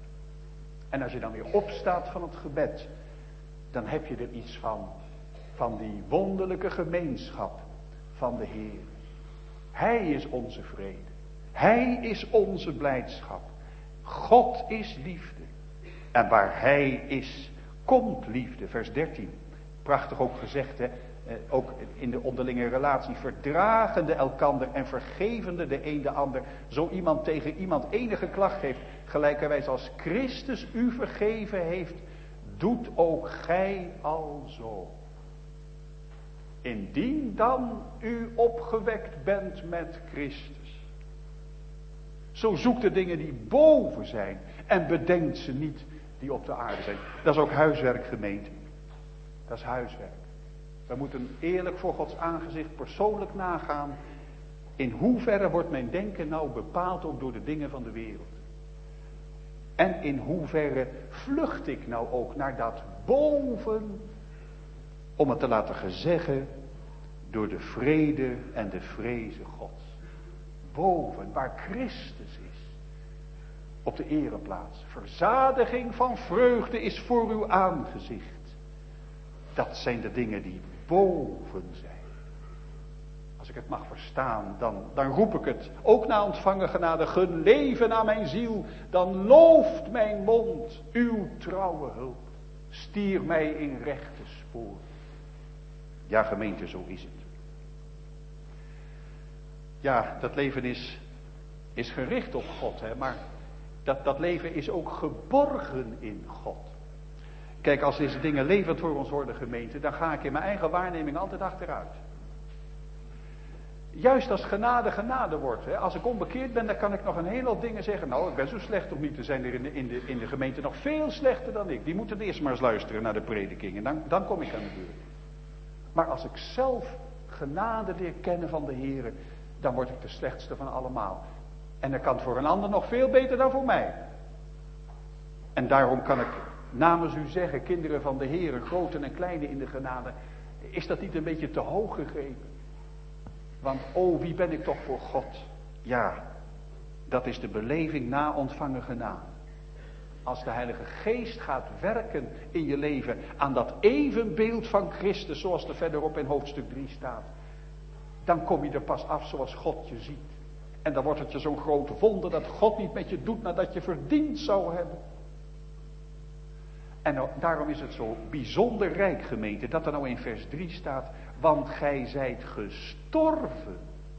En als je dan weer opstaat van het gebed, dan heb je er iets van die wonderlijke gemeenschap van de Heer. Hij is onze vrede. Hij is onze blijdschap. God is liefde. En waar hij is, komt liefde. Vers 13. Prachtig ook gezegd, hè. Ook in de onderlinge relatie. Verdragende elkander en vergevende de een de ander. Zo iemand tegen iemand enige klacht heeft. Gelijkerwijs als Christus u vergeven heeft, doet ook gij alzo. Indien dan u opgewekt bent met Christus. Zo zoek de dingen die boven zijn. En bedenkt ze niet die op de aarde zijn. Dat is ook huiswerk, gemeente. Dat is huiswerk. We moeten eerlijk voor Gods aangezicht persoonlijk nagaan. In hoeverre wordt mijn denken nou bepaald ook door de dingen van de wereld. En in hoeverre vlucht ik nou ook naar dat boven. Om het te laten gezeggen door de vrede en de vreze Gods. Boven, waar Christus is. Op de ereplaats. Verzadiging van vreugde is voor uw aangezicht. Dat zijn de dingen die boven zijn. Als ik het mag verstaan, dan roep ik het. Ook na ontvangen genade, geleven aan mijn ziel. Dan looft mijn mond uw trouwe hulp. Stier mij in rechte spoor. Ja, gemeente, zo is het. Ja, dat leven is is gericht op God, hè, maar dat leven is ook geborgen in God. Kijk, als deze dingen levend voor ons worden, gemeente, dan ga ik in mijn eigen waarneming altijd achteruit. Juist als genade wordt. Hè. Als ik onbekeerd ben, dan kan ik nog een hele hoop dingen zeggen. Nou, ik ben zo slecht of niet. Er zijn er in de gemeente nog veel slechter dan ik. Die moeten eerst maar eens luisteren naar de prediking. En dan kom ik aan de beurt. Maar als ik zelf genade leer kennen van de Heer, dan word ik de slechtste van allemaal. En dan kan het voor een ander nog veel beter dan voor mij. En daarom kan ik namens u zeggen, kinderen van de Heer, groten en kleinen in de genade, is dat niet een beetje te hoog gegrepen? Want oh, wie ben ik toch voor God? Ja, dat is de beleving na ontvangen genade. Als de Heilige Geest gaat werken in je leven aan dat evenbeeld van Christus, zoals er verderop in hoofdstuk 3 staat, dan kom je er pas af zoals God je ziet. En dan wordt het je zo'n grote wonder dat God niet met je doet nadat je verdiend zou hebben. En daarom is het zo bijzonder rijk, gemeente, dat er nou in vers 3 staat, want gij zijt gestorven.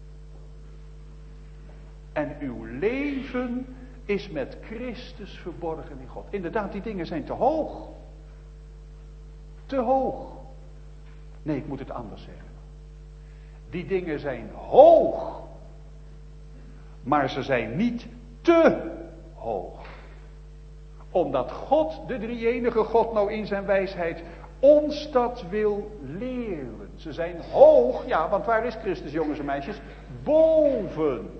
En uw leven is met Christus verborgen in God. Inderdaad, die dingen zijn te hoog. Te hoog. Nee, ik moet het anders zeggen. Die dingen zijn hoog. Maar ze zijn niet te hoog. Omdat God, de drie-enige God, nou in zijn wijsheid ons dat wil leren. Ze zijn hoog, ja, want waar is Christus, jongens en meisjes? Boven.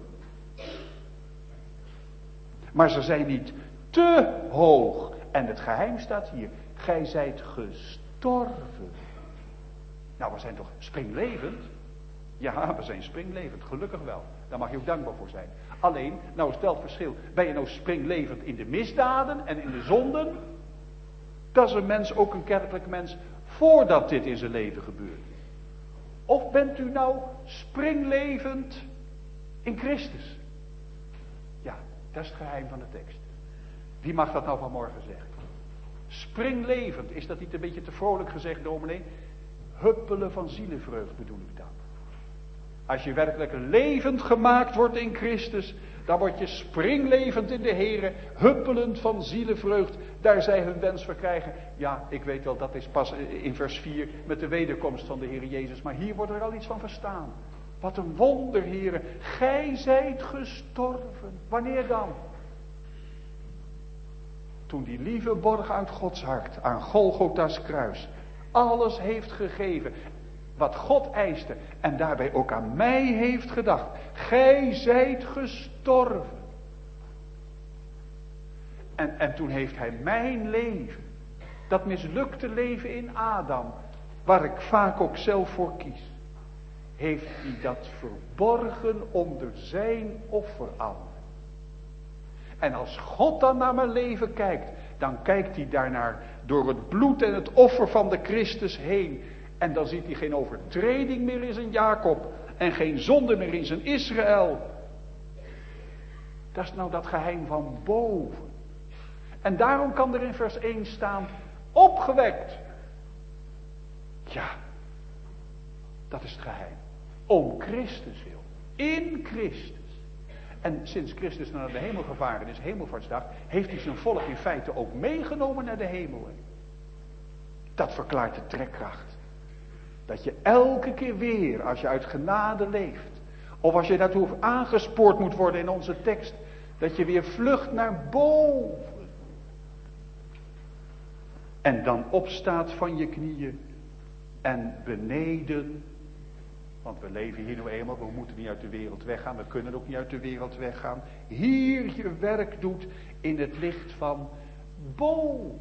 Maar ze zijn niet te hoog. En het geheim staat hier. Gij zijt gestorven. Nou, we zijn toch springlevend? Ja, we zijn springlevend, gelukkig wel. Daar mag je ook dankbaar voor zijn. Alleen, nou stelt verschil. Ben je nou springlevend in de misdaden en in de zonden? Dat is een mens, ook een kerkelijk mens, voordat dit in zijn leven gebeurt. Of bent u nou springlevend in Christus? Ja, dat is het geheim van de tekst. Wie mag dat nou vanmorgen zeggen? Springlevend, is dat niet een beetje te vrolijk gezegd, dominee? Huppelen van zielevreugd bedoel ik dan. Als je werkelijk levend gemaakt wordt in Christus, dan word je springlevend in de Here, huppelend van zielevreugd, daar zij hun wens verkrijgen. Ja, ik weet wel, dat is pas in vers 4 met de wederkomst van de Heer Jezus, maar hier wordt er al iets van verstaan. Wat een wonder, heren. Gij zijt gestorven. Wanneer dan? Toen die lieve borg uit Gods hart aan Golgotha's kruis alles heeft gegeven wat God eiste en daarbij ook aan mij heeft gedacht. Gij zijt gestorven. En toen heeft hij mijn leven, dat mislukte leven in Adam, waar ik vaak ook zelf voor kies, heeft hij dat verborgen onder zijn offeranden. En als God dan naar mijn leven kijkt, dan kijkt hij daarnaar door het bloed en het offer van de Christus heen. En dan ziet hij geen overtreding meer in zijn Jacob en geen zonde meer in zijn Israël. Dat is nou dat geheim van boven. En daarom kan er in vers 1 staan, opgewekt. Ja, dat is het geheim. Om Christus wil. In Christus. En sinds Christus naar de hemel gevaren is, hemelvaartsdag, heeft hij zijn volk in feite ook meegenomen naar de hemel. Dat verklaart de trekkracht. Dat je elke keer weer, als je uit genade leeft, of als je daartoe aangespoord moet worden in onze tekst, dat je weer vlucht naar boven. En dan opstaat van je knieën en beneden. Want we leven hier nu eenmaal, we moeten niet uit de wereld weggaan, we kunnen ook niet uit de wereld weggaan. Hier je werk doet in het licht van boven.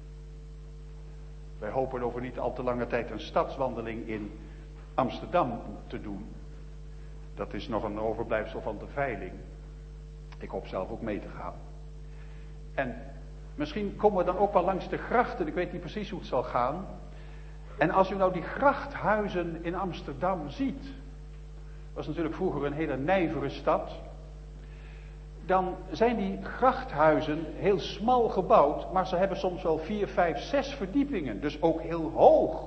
Wij hopen over niet al te lange tijd een stadswandeling in Amsterdam te doen. Dat is nog een overblijfsel van de veiling. Ik hoop zelf ook mee te gaan. En misschien komen we dan ook wel langs de grachten, ik weet niet precies hoe het zal gaan. En als u nou die grachthuizen in Amsterdam ziet, was natuurlijk vroeger een hele nijvere stad, dan zijn die grachthuizen heel smal gebouwd, maar ze hebben soms wel 4, 5, 6 verdiepingen, dus ook heel hoog.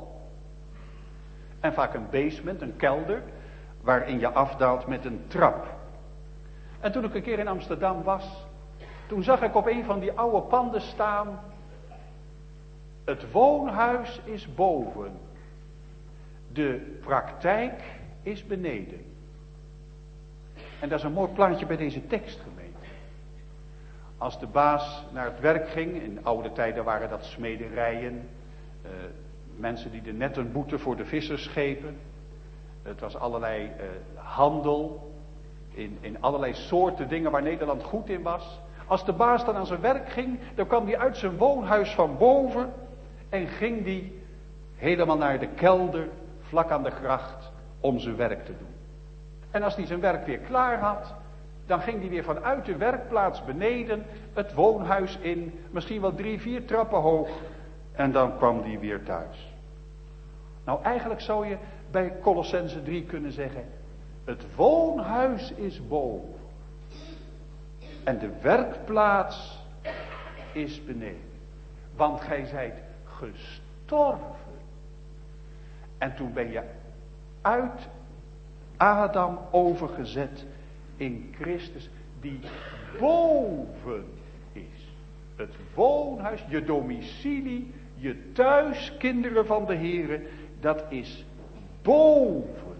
En vaak een basement, een kelder, waarin je afdaalt met een trap. En toen ik een keer in Amsterdam was, toen zag ik op een van die oude panden staan: het woonhuis is boven, de praktijk is beneden. En dat is een mooi plaatje bij deze tekst, gemeente. Als de baas naar het werk ging, in oude tijden waren dat smederijen, mensen die de netten boeten voor de vissersschepen. Het was allerlei handel, in allerlei soorten dingen waar Nederland goed in was. Als de baas dan aan zijn werk ging, dan kwam hij uit zijn woonhuis van boven en ging hij helemaal naar de kelder, vlak aan de gracht, om zijn werk te doen. En als hij zijn werk weer klaar had, dan ging hij weer vanuit de werkplaats beneden het woonhuis in, misschien wel 3-4 trappen hoog, en dan kwam hij weer thuis. Nou, eigenlijk zou je bij Kolossenzen 3 kunnen zeggen: het woonhuis is boven en de werkplaats is beneden. Want gij zijt gestorven. En toen ben je uit Adam overgezet in Christus, die boven is. Het woonhuis, je domicilie, je thuis, kinderen van de Here, dat is boven.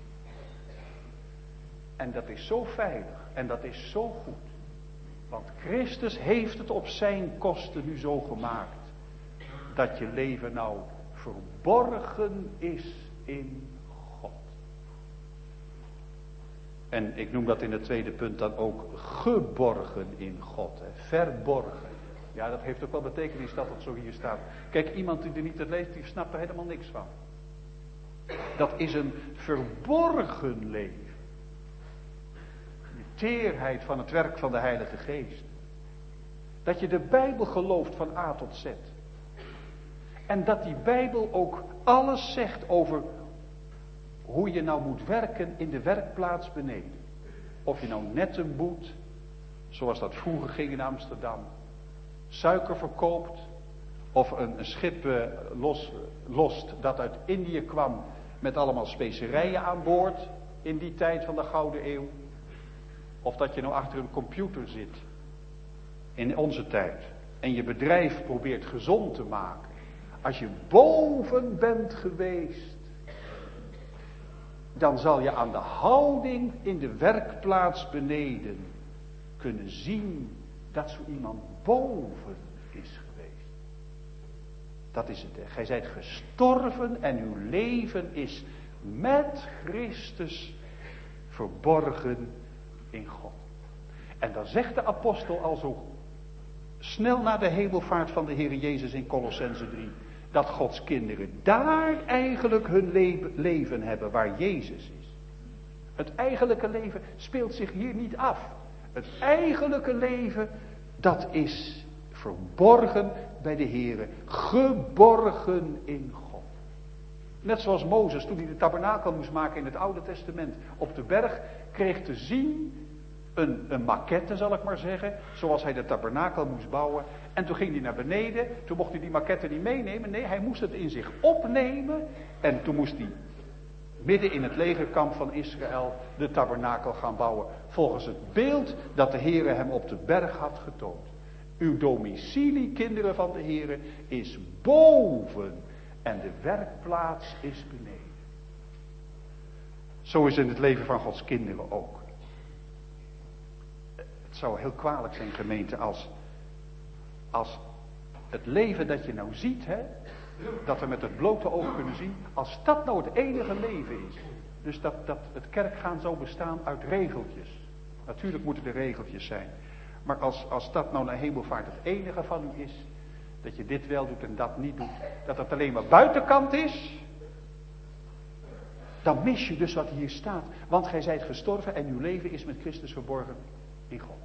En dat is zo veilig en dat is zo goed. Want Christus heeft het op zijn kosten nu zo gemaakt, dat je leven nou verborgen is in God. En ik noem dat in het tweede punt dan ook geborgen in God. Verborgen. Ja, dat heeft ook wel betekenis dat het zo hier staat. Kijk, iemand die er niet het leest, die snapt er helemaal niks van. Dat is een verborgen leven. De teerheid van het werk van de Heilige Geest. Dat je de Bijbel gelooft van A tot Z. En dat die Bijbel ook alles zegt over hoe je nou moet werken in de werkplaats beneden. Of je nou netten boet, zoals dat vroeger ging in Amsterdam. Suiker verkoopt. Of een schip lost dat uit Indië kwam met allemaal specerijen aan boord. In die tijd van de Gouden Eeuw. Of dat je nou achter een computer zit. In onze tijd. En je bedrijf probeert gezond te maken. Als je boven bent geweest, dan zal je aan de houding in de werkplaats beneden kunnen zien dat zo iemand boven is geweest. Dat is het. Gij zijt gestorven en uw leven is met Christus verborgen in God. En dan zegt de apostel al zo snel na de hemelvaart van de Heer Jezus in Kolossenzen 3... dat Gods kinderen daar eigenlijk hun leven hebben waar Jezus is. Het eigenlijke leven speelt zich hier niet af. Het eigenlijke leven, dat is verborgen bij de Heer. Geborgen in God. Net zoals Mozes toen hij de tabernakel moest maken in het Oude Testament. Op de berg kreeg te zien een maquette, zal ik maar zeggen. Zoals hij de tabernakel moest bouwen. En toen ging hij naar beneden. Toen mocht hij die maquette niet meenemen. Nee, hij moest het in zich opnemen. En toen moest hij midden in het legerkamp van Israël de tabernakel gaan bouwen. Volgens het beeld dat de Heere hem op de berg had getoond. Uw domicilie, kinderen van de Heere, is boven. En de werkplaats is beneden. Zo is in het leven van Gods kinderen ook. Het zou heel kwalijk zijn, gemeente, als het leven dat je nou ziet, dat we met het blote oog kunnen zien, als dat nou het enige leven is. Dus dat het kerkgaan zou bestaan uit regeltjes. Natuurlijk moeten er regeltjes zijn. Maar als dat nou naar hemelvaart het enige van u is, dat je dit wel doet en dat niet doet, dat het alleen maar buitenkant is, dan mis je dus wat hier staat. Want gij zijt gestorven en uw leven is met Christus verborgen in God.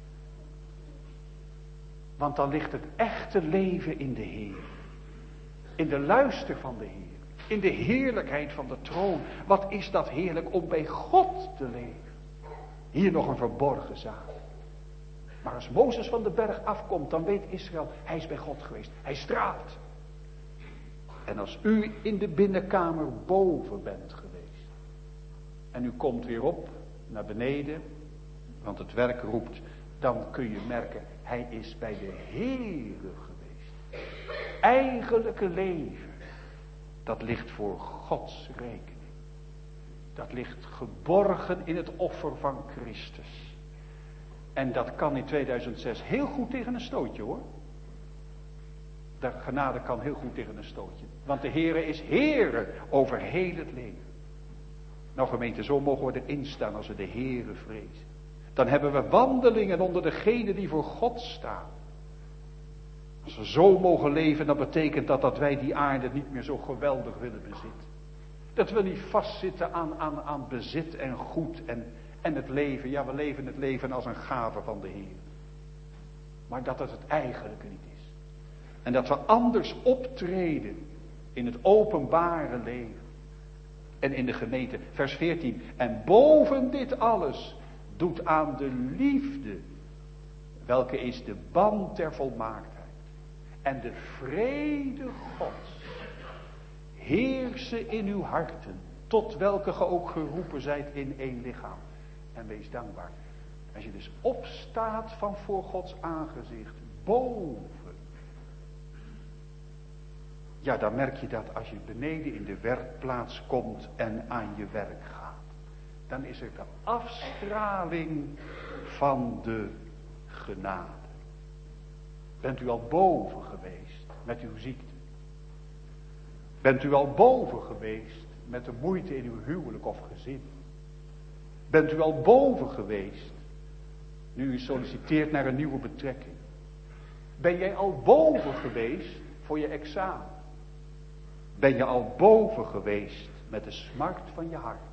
Want dan ligt het echte leven in de Heer. In de luister van de Heer. In de heerlijkheid van de troon. Wat is dat heerlijk om bij God te leven. Hier nog een verborgen zaak. Maar als Mozes van de berg afkomt, dan weet Israël, hij is bij God geweest. Hij straalt. En als u in de binnenkamer boven bent geweest. En u komt weer op, naar beneden. Want het werk roept. Dan kun je merken, hij is bij de Heere geweest. Eigenlijke leven, dat ligt voor Gods rekening. Dat ligt geborgen in het offer van Christus. En dat kan in 2006 heel goed tegen een stootje hoor. De genade kan heel goed tegen een stootje. Want de Heere is Heere over heel het leven. Nou gemeente, zo mogen we erin staan als we de Heere vrezen. Dan hebben we wandelingen onder degenen die voor God staan. Als we zo mogen leven, dan betekent dat wij die aarde niet meer zo geweldig willen bezitten. Dat we niet vastzitten aan bezit en goed en het leven. Ja, we leven het leven als een gave van de Heer. Maar dat het eigenlijke niet is. En dat we anders optreden in het openbare leven. En in de gemeente. Vers 14. En boven dit alles doet aan de liefde, welke is de band der volmaaktheid. En de vrede Gods heersen in uw harten, tot welke ge ook geroepen zijt in één lichaam. En wees dankbaar. Als je dus opstaat van voor Gods aangezicht, boven. Ja, dan merk je dat als je beneden in de werkplaats komt en aan je werk gaat. Dan is er de afstraling van de genade. Bent u al boven geweest met uw ziekte? Bent u al boven geweest met de moeite in uw huwelijk of gezin? Bent u al boven geweest nu u solliciteert naar een nieuwe betrekking? Ben jij al boven geweest voor je examen? Ben je al boven geweest met de smart van je hart?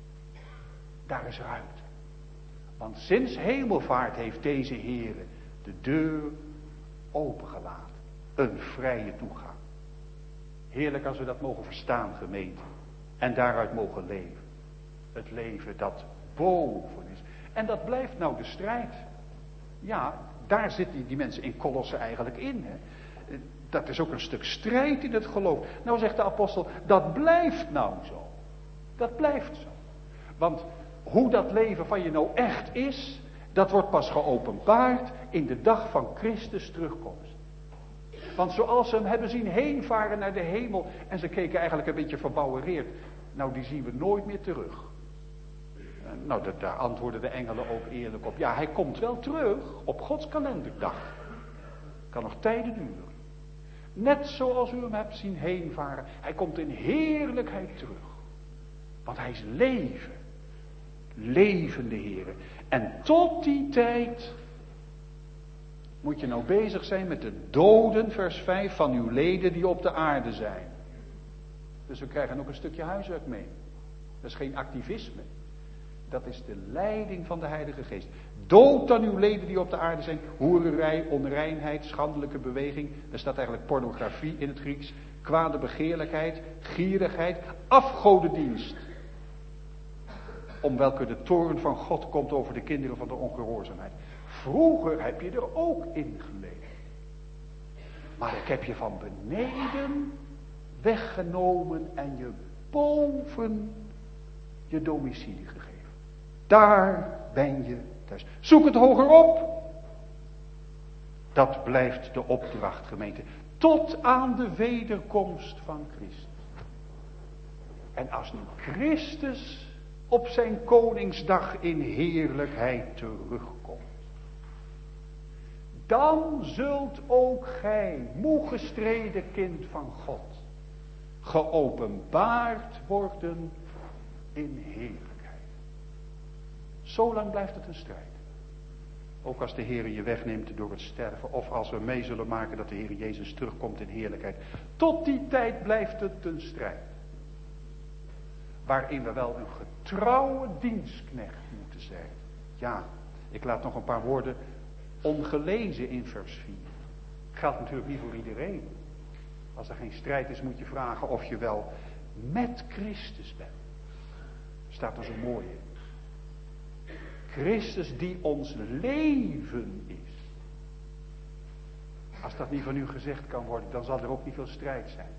Daar is ruimte. Want sinds hemelvaart heeft deze Heere de deur opengelaten. Een vrije toegang. Heerlijk als we dat mogen verstaan, gemeente. En daaruit mogen leven. Het leven dat boven is. En dat blijft nou de strijd. Ja, daar zitten die mensen in Kolossen eigenlijk in. Hè. Dat is ook een stuk strijd in het geloof. Nou zegt de apostel, dat blijft nou zo. Dat blijft zo. Want hoe dat leven van je nou echt is, dat wordt pas geopenbaard in de dag van Christus terugkomst. Want zoals ze hem hebben zien heenvaren naar de hemel, en ze keken eigenlijk een beetje verbouwereerd, nou die zien we nooit meer terug. Nou, daar antwoorden de engelen ook eerlijk op. Ja, hij komt wel terug op Gods kalenderdag. Kan nog tijden duren. Net zoals u hem hebt zien heenvaren. Hij komt in heerlijkheid terug. Want hij is leven. Levende Heere. En tot die tijd moet je nou bezig zijn met de doden, vers 5, van uw leden die op de aarde zijn. Dus we krijgen ook een stukje huiswerk mee. Dat is geen activisme. Dat is de leiding van de Heilige Geest. Dood dan uw leden die op de aarde zijn. Hoererij, onreinheid, schandelijke beweging. Er staat eigenlijk pornografie in het Grieks. Kwade begeerlijkheid, gierigheid, afgodendienst. Om welke de toorn van God komt over de kinderen van de ongehoorzaamheid. Vroeger heb je er ook in geleefd. Maar ik heb je van beneden weggenomen en je boven je domicilie gegeven. Daar ben je thuis. Zoek het hoger op. Dat blijft de opdracht, gemeente. Tot aan de wederkomst van Christus. En als nu Christus op zijn koningsdag in heerlijkheid terugkomt, dan zult ook gij, moe gestreden kind van God, geopenbaard worden in heerlijkheid. Zolang blijft het een strijd. Ook als de Heer je wegneemt door het sterven, of als we mee zullen maken dat de Heer Jezus terugkomt in heerlijkheid. Tot die tijd blijft het een strijd. Waarin we wel een getrouwe dienstknecht moeten zijn. Ja, ik laat nog een paar woorden ongelezen in vers 4. Geldt natuurlijk niet voor iedereen. Als er geen strijd is, moet je vragen of je wel met Christus bent. Staat er zo mooi in. Christus die ons leven is. Als dat niet van u gezegd kan worden, dan zal er ook niet veel strijd zijn.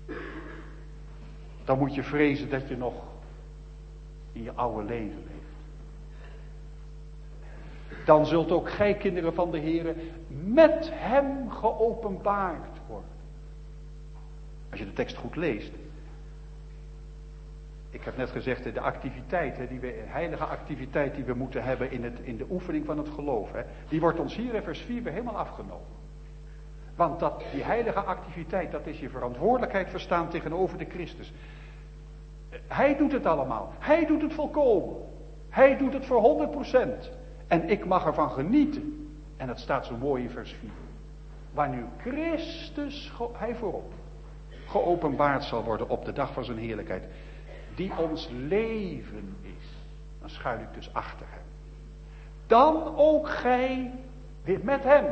Dan moet je vrezen dat je nog in je oude leven leeft. Dan zult ook gij, kinderen van de Heere, met hem geopenbaard worden. Als je de tekst goed leest. Ik heb net gezegd, de activiteit, heilige activiteit die we moeten hebben in de oefening van het geloof. Die wordt ons hier in vers 4 weer helemaal afgenomen. Want die heilige activiteit, dat is je verantwoordelijkheid verstaan tegenover de Christus. Hij doet het allemaal. Hij doet het volkomen. Hij doet het voor 100%. En ik mag ervan genieten. En dat staat zo mooi in vers 4. Waar nu Christus, hij voorop, geopenbaard zal worden op de dag van zijn heerlijkheid. Die ons leven is. Dan schuil ik dus achter hem. Dan ook gij weer met hem.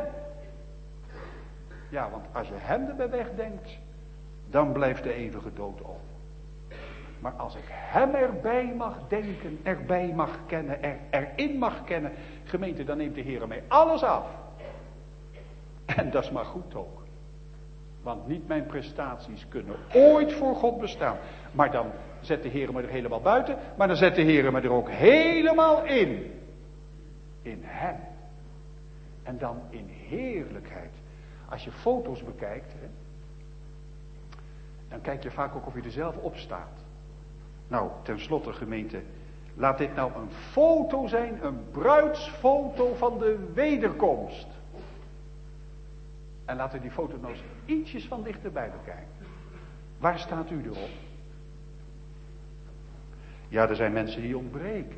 Ja, want als je hem erbij wegdenkt, dan blijft de eeuwige dood over. Maar als ik hem erbij mag denken, erbij mag kennen, erin mag kennen, gemeente, dan neemt de Heer mij alles af. En dat is maar goed ook. Want niet mijn prestaties kunnen ooit voor God bestaan. Maar dan zet de Heer me er helemaal buiten, maar dan zet de Heer me er ook helemaal in. In hem. En dan in heerlijkheid. Als je foto's bekijkt, dan kijk je vaak ook of je er zelf op staat. Nou, tenslotte gemeente, laat dit nou een foto zijn, een bruidsfoto van de wederkomst. En laten we die foto nou eens ietsjes van dichterbij bekijken. Waar staat u erop? Ja, er zijn mensen die ontbreken.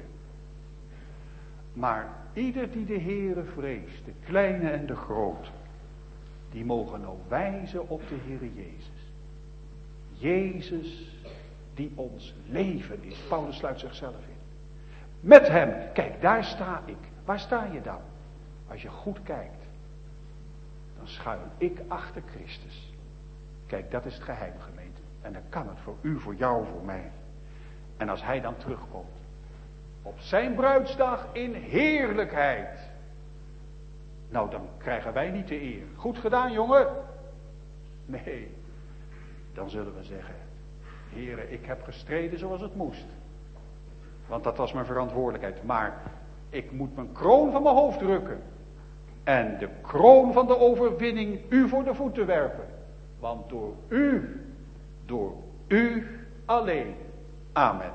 Maar ieder die de Heere vreest, de kleine en de grote, die mogen nou wijzen op de Heere Jezus. Jezus die ons leven is. Paulus sluit zichzelf in. Met hem. Kijk, daar sta ik. Waar sta je dan? Als je goed kijkt, dan schuil ik achter Christus. Kijk, dat is het geheim, gemeente. En dan kan het voor u, voor jou, voor mij. En als hij dan terugkomt, op zijn bruidsdag in heerlijkheid, nou, dan krijgen wij niet de eer. Goed gedaan, jongen. Nee, dan zullen we zeggen, Heere, ik heb gestreden zoals het moest. Want dat was mijn verantwoordelijkheid. Maar ik moet mijn kroon van mijn hoofd drukken. En de kroon van de overwinning u voor de voeten werpen. Want door u alleen. Amen.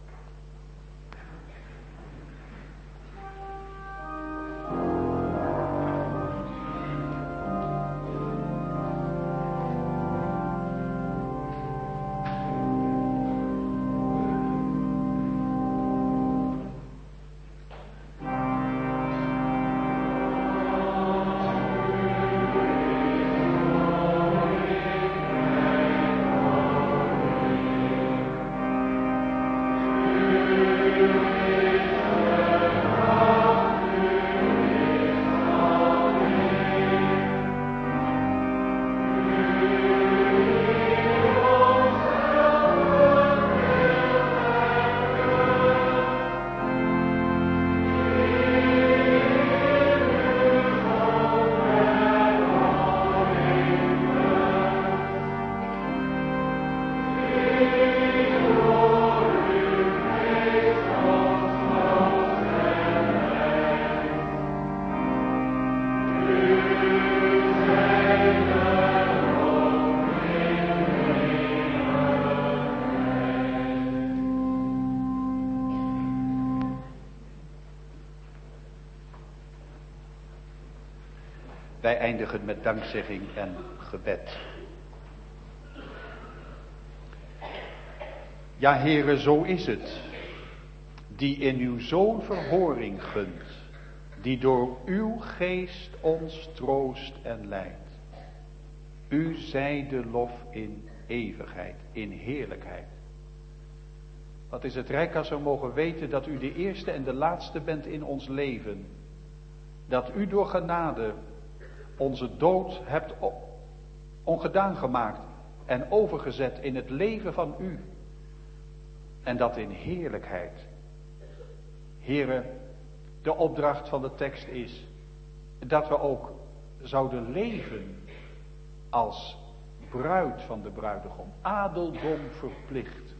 Wij eindigen met dankzegging en gebed. Ja, Heere, zo is het, die in uw Zoon verhoring gunt, die door uw geest ons troost en leidt. U zij de lof in eeuwigheid, in heerlijkheid. Wat is het rijk als we mogen weten dat u de eerste en de laatste bent in ons leven. Dat u door genade onze dood hebt ongedaan gemaakt en overgezet in het leven van u. En dat in heerlijkheid. Here, de opdracht van de tekst is dat we ook zouden leven als bruid van de bruidegom. Adeldom verplicht.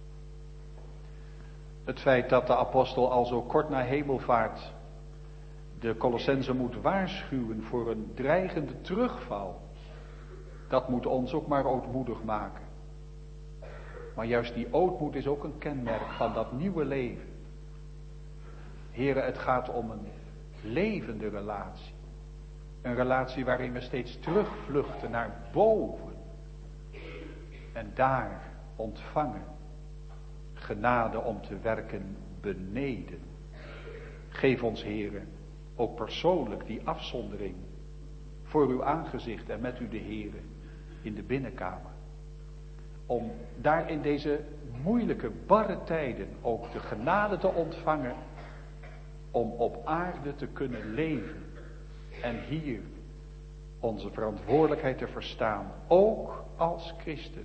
Het feit dat de apostel al zo kort na hemelvaart de Colossenzen moet waarschuwen voor een dreigende terugval. Dat moet ons ook maar ootmoedig maken. Maar juist die ootmoed is ook een kenmerk van dat nieuwe leven. Heren, het gaat om een levende relatie. Een relatie waarin we steeds terugvluchten naar boven. En daar ontvangen genade om te werken beneden. Geef ons, Heren, ook persoonlijk die afzondering voor uw aangezicht en met u de Heren in de binnenkamer. Om daar in deze moeilijke, barre tijden ook de genade te ontvangen om op aarde te kunnen leven en hier onze verantwoordelijkheid te verstaan, ook als christen.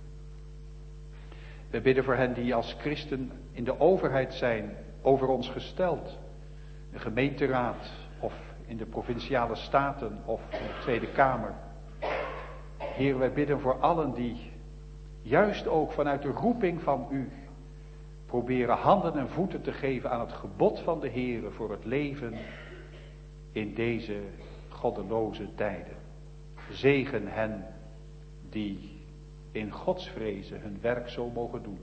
We bidden voor hen die als christen in de overheid zijn over ons gesteld. De gemeenteraad of in de provinciale staten of in de Tweede Kamer. Heer, wij bidden voor allen die juist ook vanuit de roeping van u proberen handen en voeten te geven aan het gebod van de Heere voor het leven in deze goddeloze tijden. Zegen hen die in godsvrezen hun werk zo mogen doen.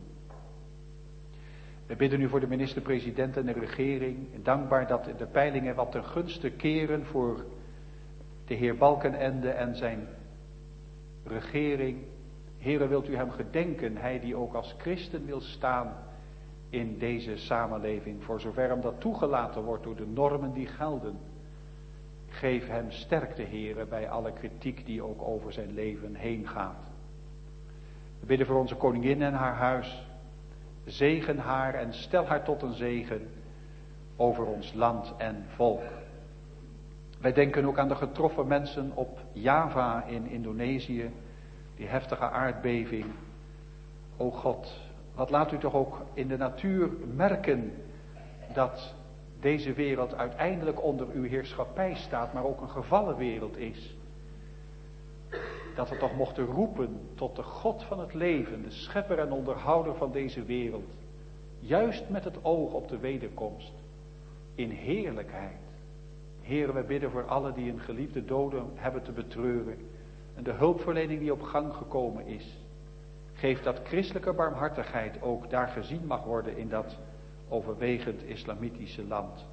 We bidden u voor de minister-president en de regering. Dankbaar dat de peilingen wat ten gunste keren voor de heer Balkenende en zijn regering. Heere, wilt u hem gedenken, hij die ook als christen wil staan in deze samenleving, voor zover hem dat toegelaten wordt door de normen die gelden. Geef hem sterkte, Heere, bij alle kritiek die ook over zijn leven heen gaat. We bidden voor onze koningin en haar huis. Zegen haar en stel haar tot een zegen over ons land en volk. Wij denken ook aan de getroffen mensen op Java in Indonesië, die heftige aardbeving. O God, wat laat u toch ook in de natuur merken dat deze wereld uiteindelijk onder uw heerschappij staat, maar ook een gevallen wereld is. Dat we toch mochten roepen tot de God van het leven, de schepper en onderhouder van deze wereld. Juist met het oog op de wederkomst. In heerlijkheid. Heer, wij bidden voor allen die een geliefde dode hebben te betreuren. En de hulpverlening die op gang gekomen is. Geef dat christelijke barmhartigheid ook daar gezien mag worden in dat overwegend islamitische land.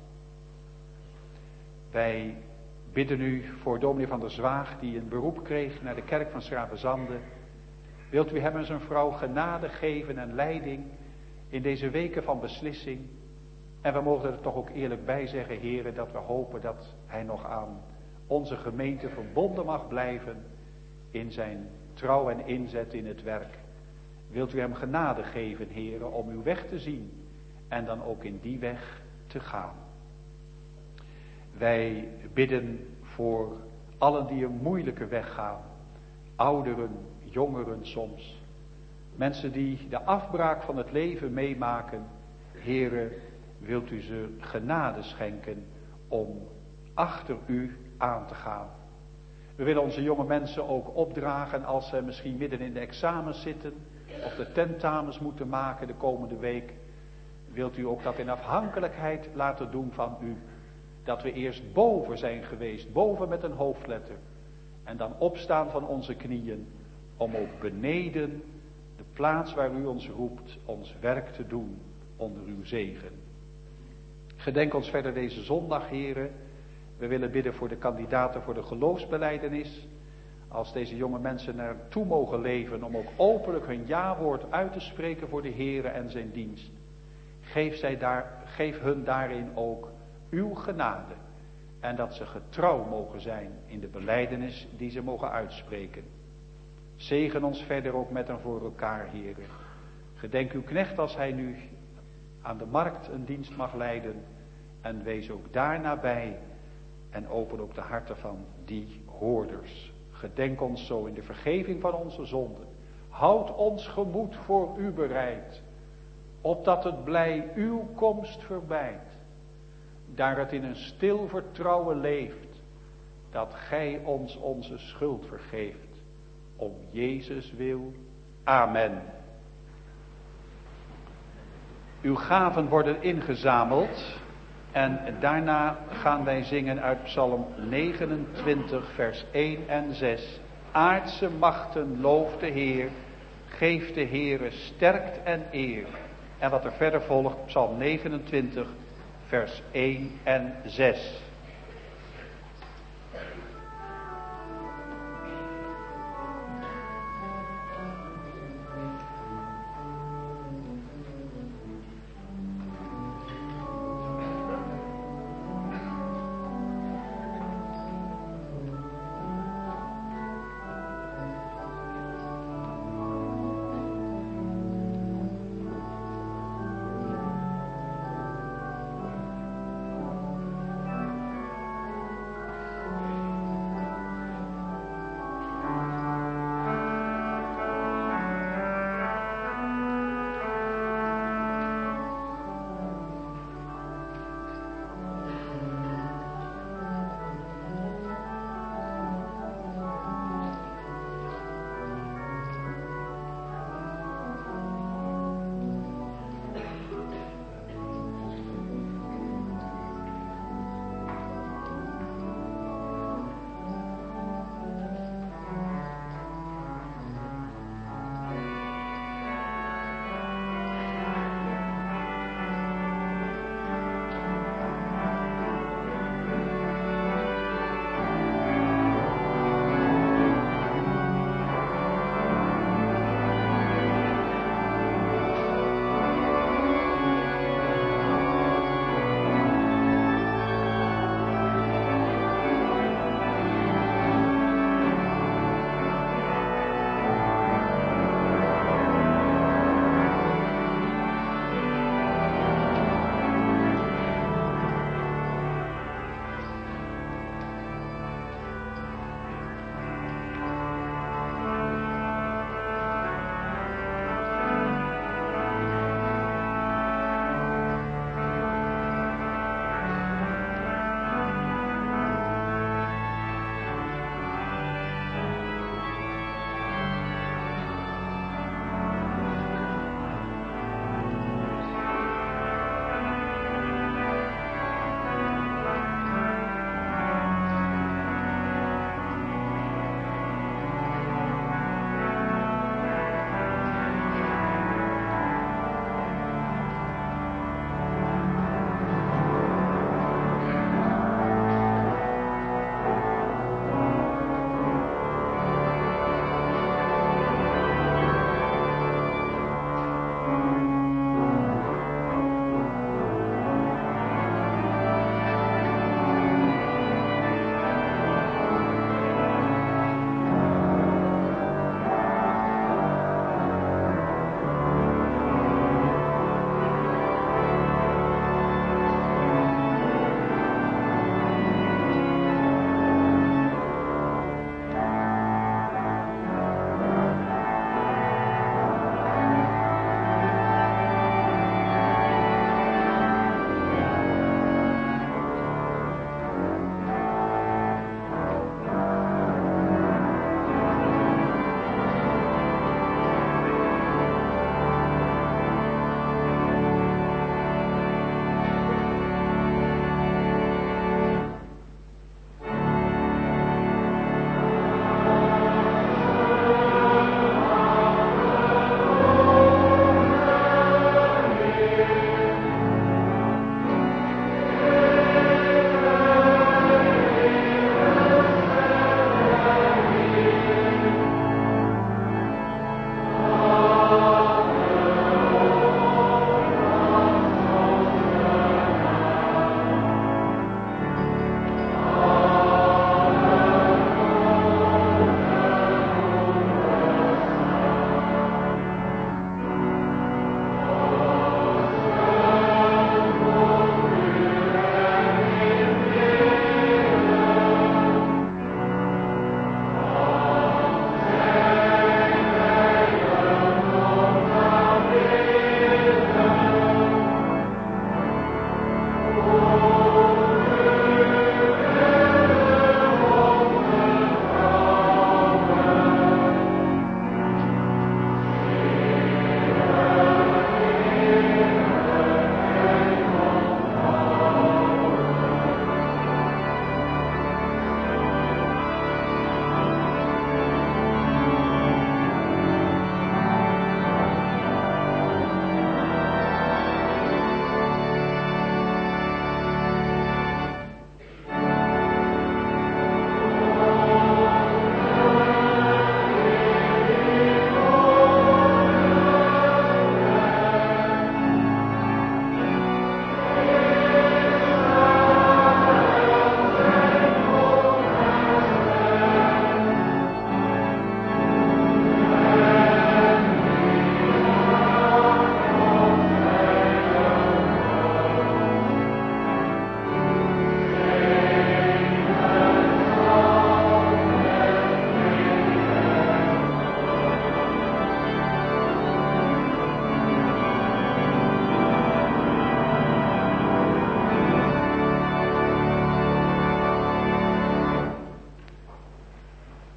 Wij bidden u voor dominee van der Zwaag, die een beroep kreeg naar de kerk van 's Gravenzande. Wilt u hem en zijn vrouw genade geven en leiding in deze weken van beslissing. En we mogen er toch ook eerlijk bij zeggen, heren, dat we hopen dat hij nog aan onze gemeente verbonden mag blijven in zijn trouw en inzet in het werk. Wilt u hem genade geven, heren, om uw weg te zien en dan ook in die weg te gaan. Wij bidden voor allen die een moeilijke weg gaan. Ouderen, jongeren soms. Mensen die de afbraak van het leven meemaken. Heere, wilt u ze genade schenken om achter u aan te gaan. We willen onze jonge mensen ook opdragen als ze misschien midden in de examens zitten. Of de tentamens moeten maken de komende week. Wilt u ook dat in afhankelijkheid laten doen van u. Dat we eerst boven zijn geweest, boven met een hoofdletter. En dan opstaan van onze knieën, om ook beneden, de plaats waar u ons roept, ons werk te doen onder uw zegen. Gedenk ons verder deze zondag, heren. We willen bidden voor de kandidaten voor de geloofsbelijdenis. Als deze jonge mensen naartoe mogen leven, om ook openlijk hun ja-woord uit te spreken voor de Here en zijn dienst. Geef hun daarin ook uw genade. En dat ze getrouw mogen zijn in de belijdenis die ze mogen uitspreken. Zegen ons verder ook met en voor elkaar, heren. Gedenk uw knecht als hij nu aan de markt een dienst mag leiden. En wees ook daar nabij. En open ook de harten van die hoorders. Gedenk ons zo in de vergeving van onze zonden. Houd ons gemoed voor u bereid. Opdat het blij uw komst verbijt. Daar het in een stil vertrouwen leeft. Dat gij ons onze schuld vergeeft. Om Jezus wil. Amen. Uw gaven worden ingezameld. En daarna gaan wij zingen uit Psalm 29, vers 1 en 6. Aardse machten loof de Heer, geef de Heere sterkt en eer. En wat er verder volgt, Psalm 29, vers 1 en 6.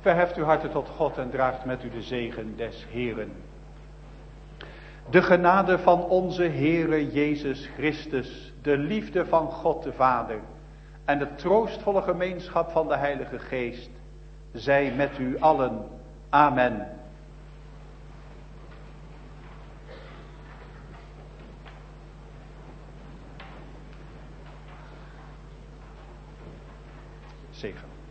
Verheft uw harten tot God en draagt met u de zegen des Heeren. De genade van onze Heere Jezus Christus, de liefde van God de Vader en de troostvolle gemeenschap van de Heilige Geest, zij met u allen. Amen. Zegen.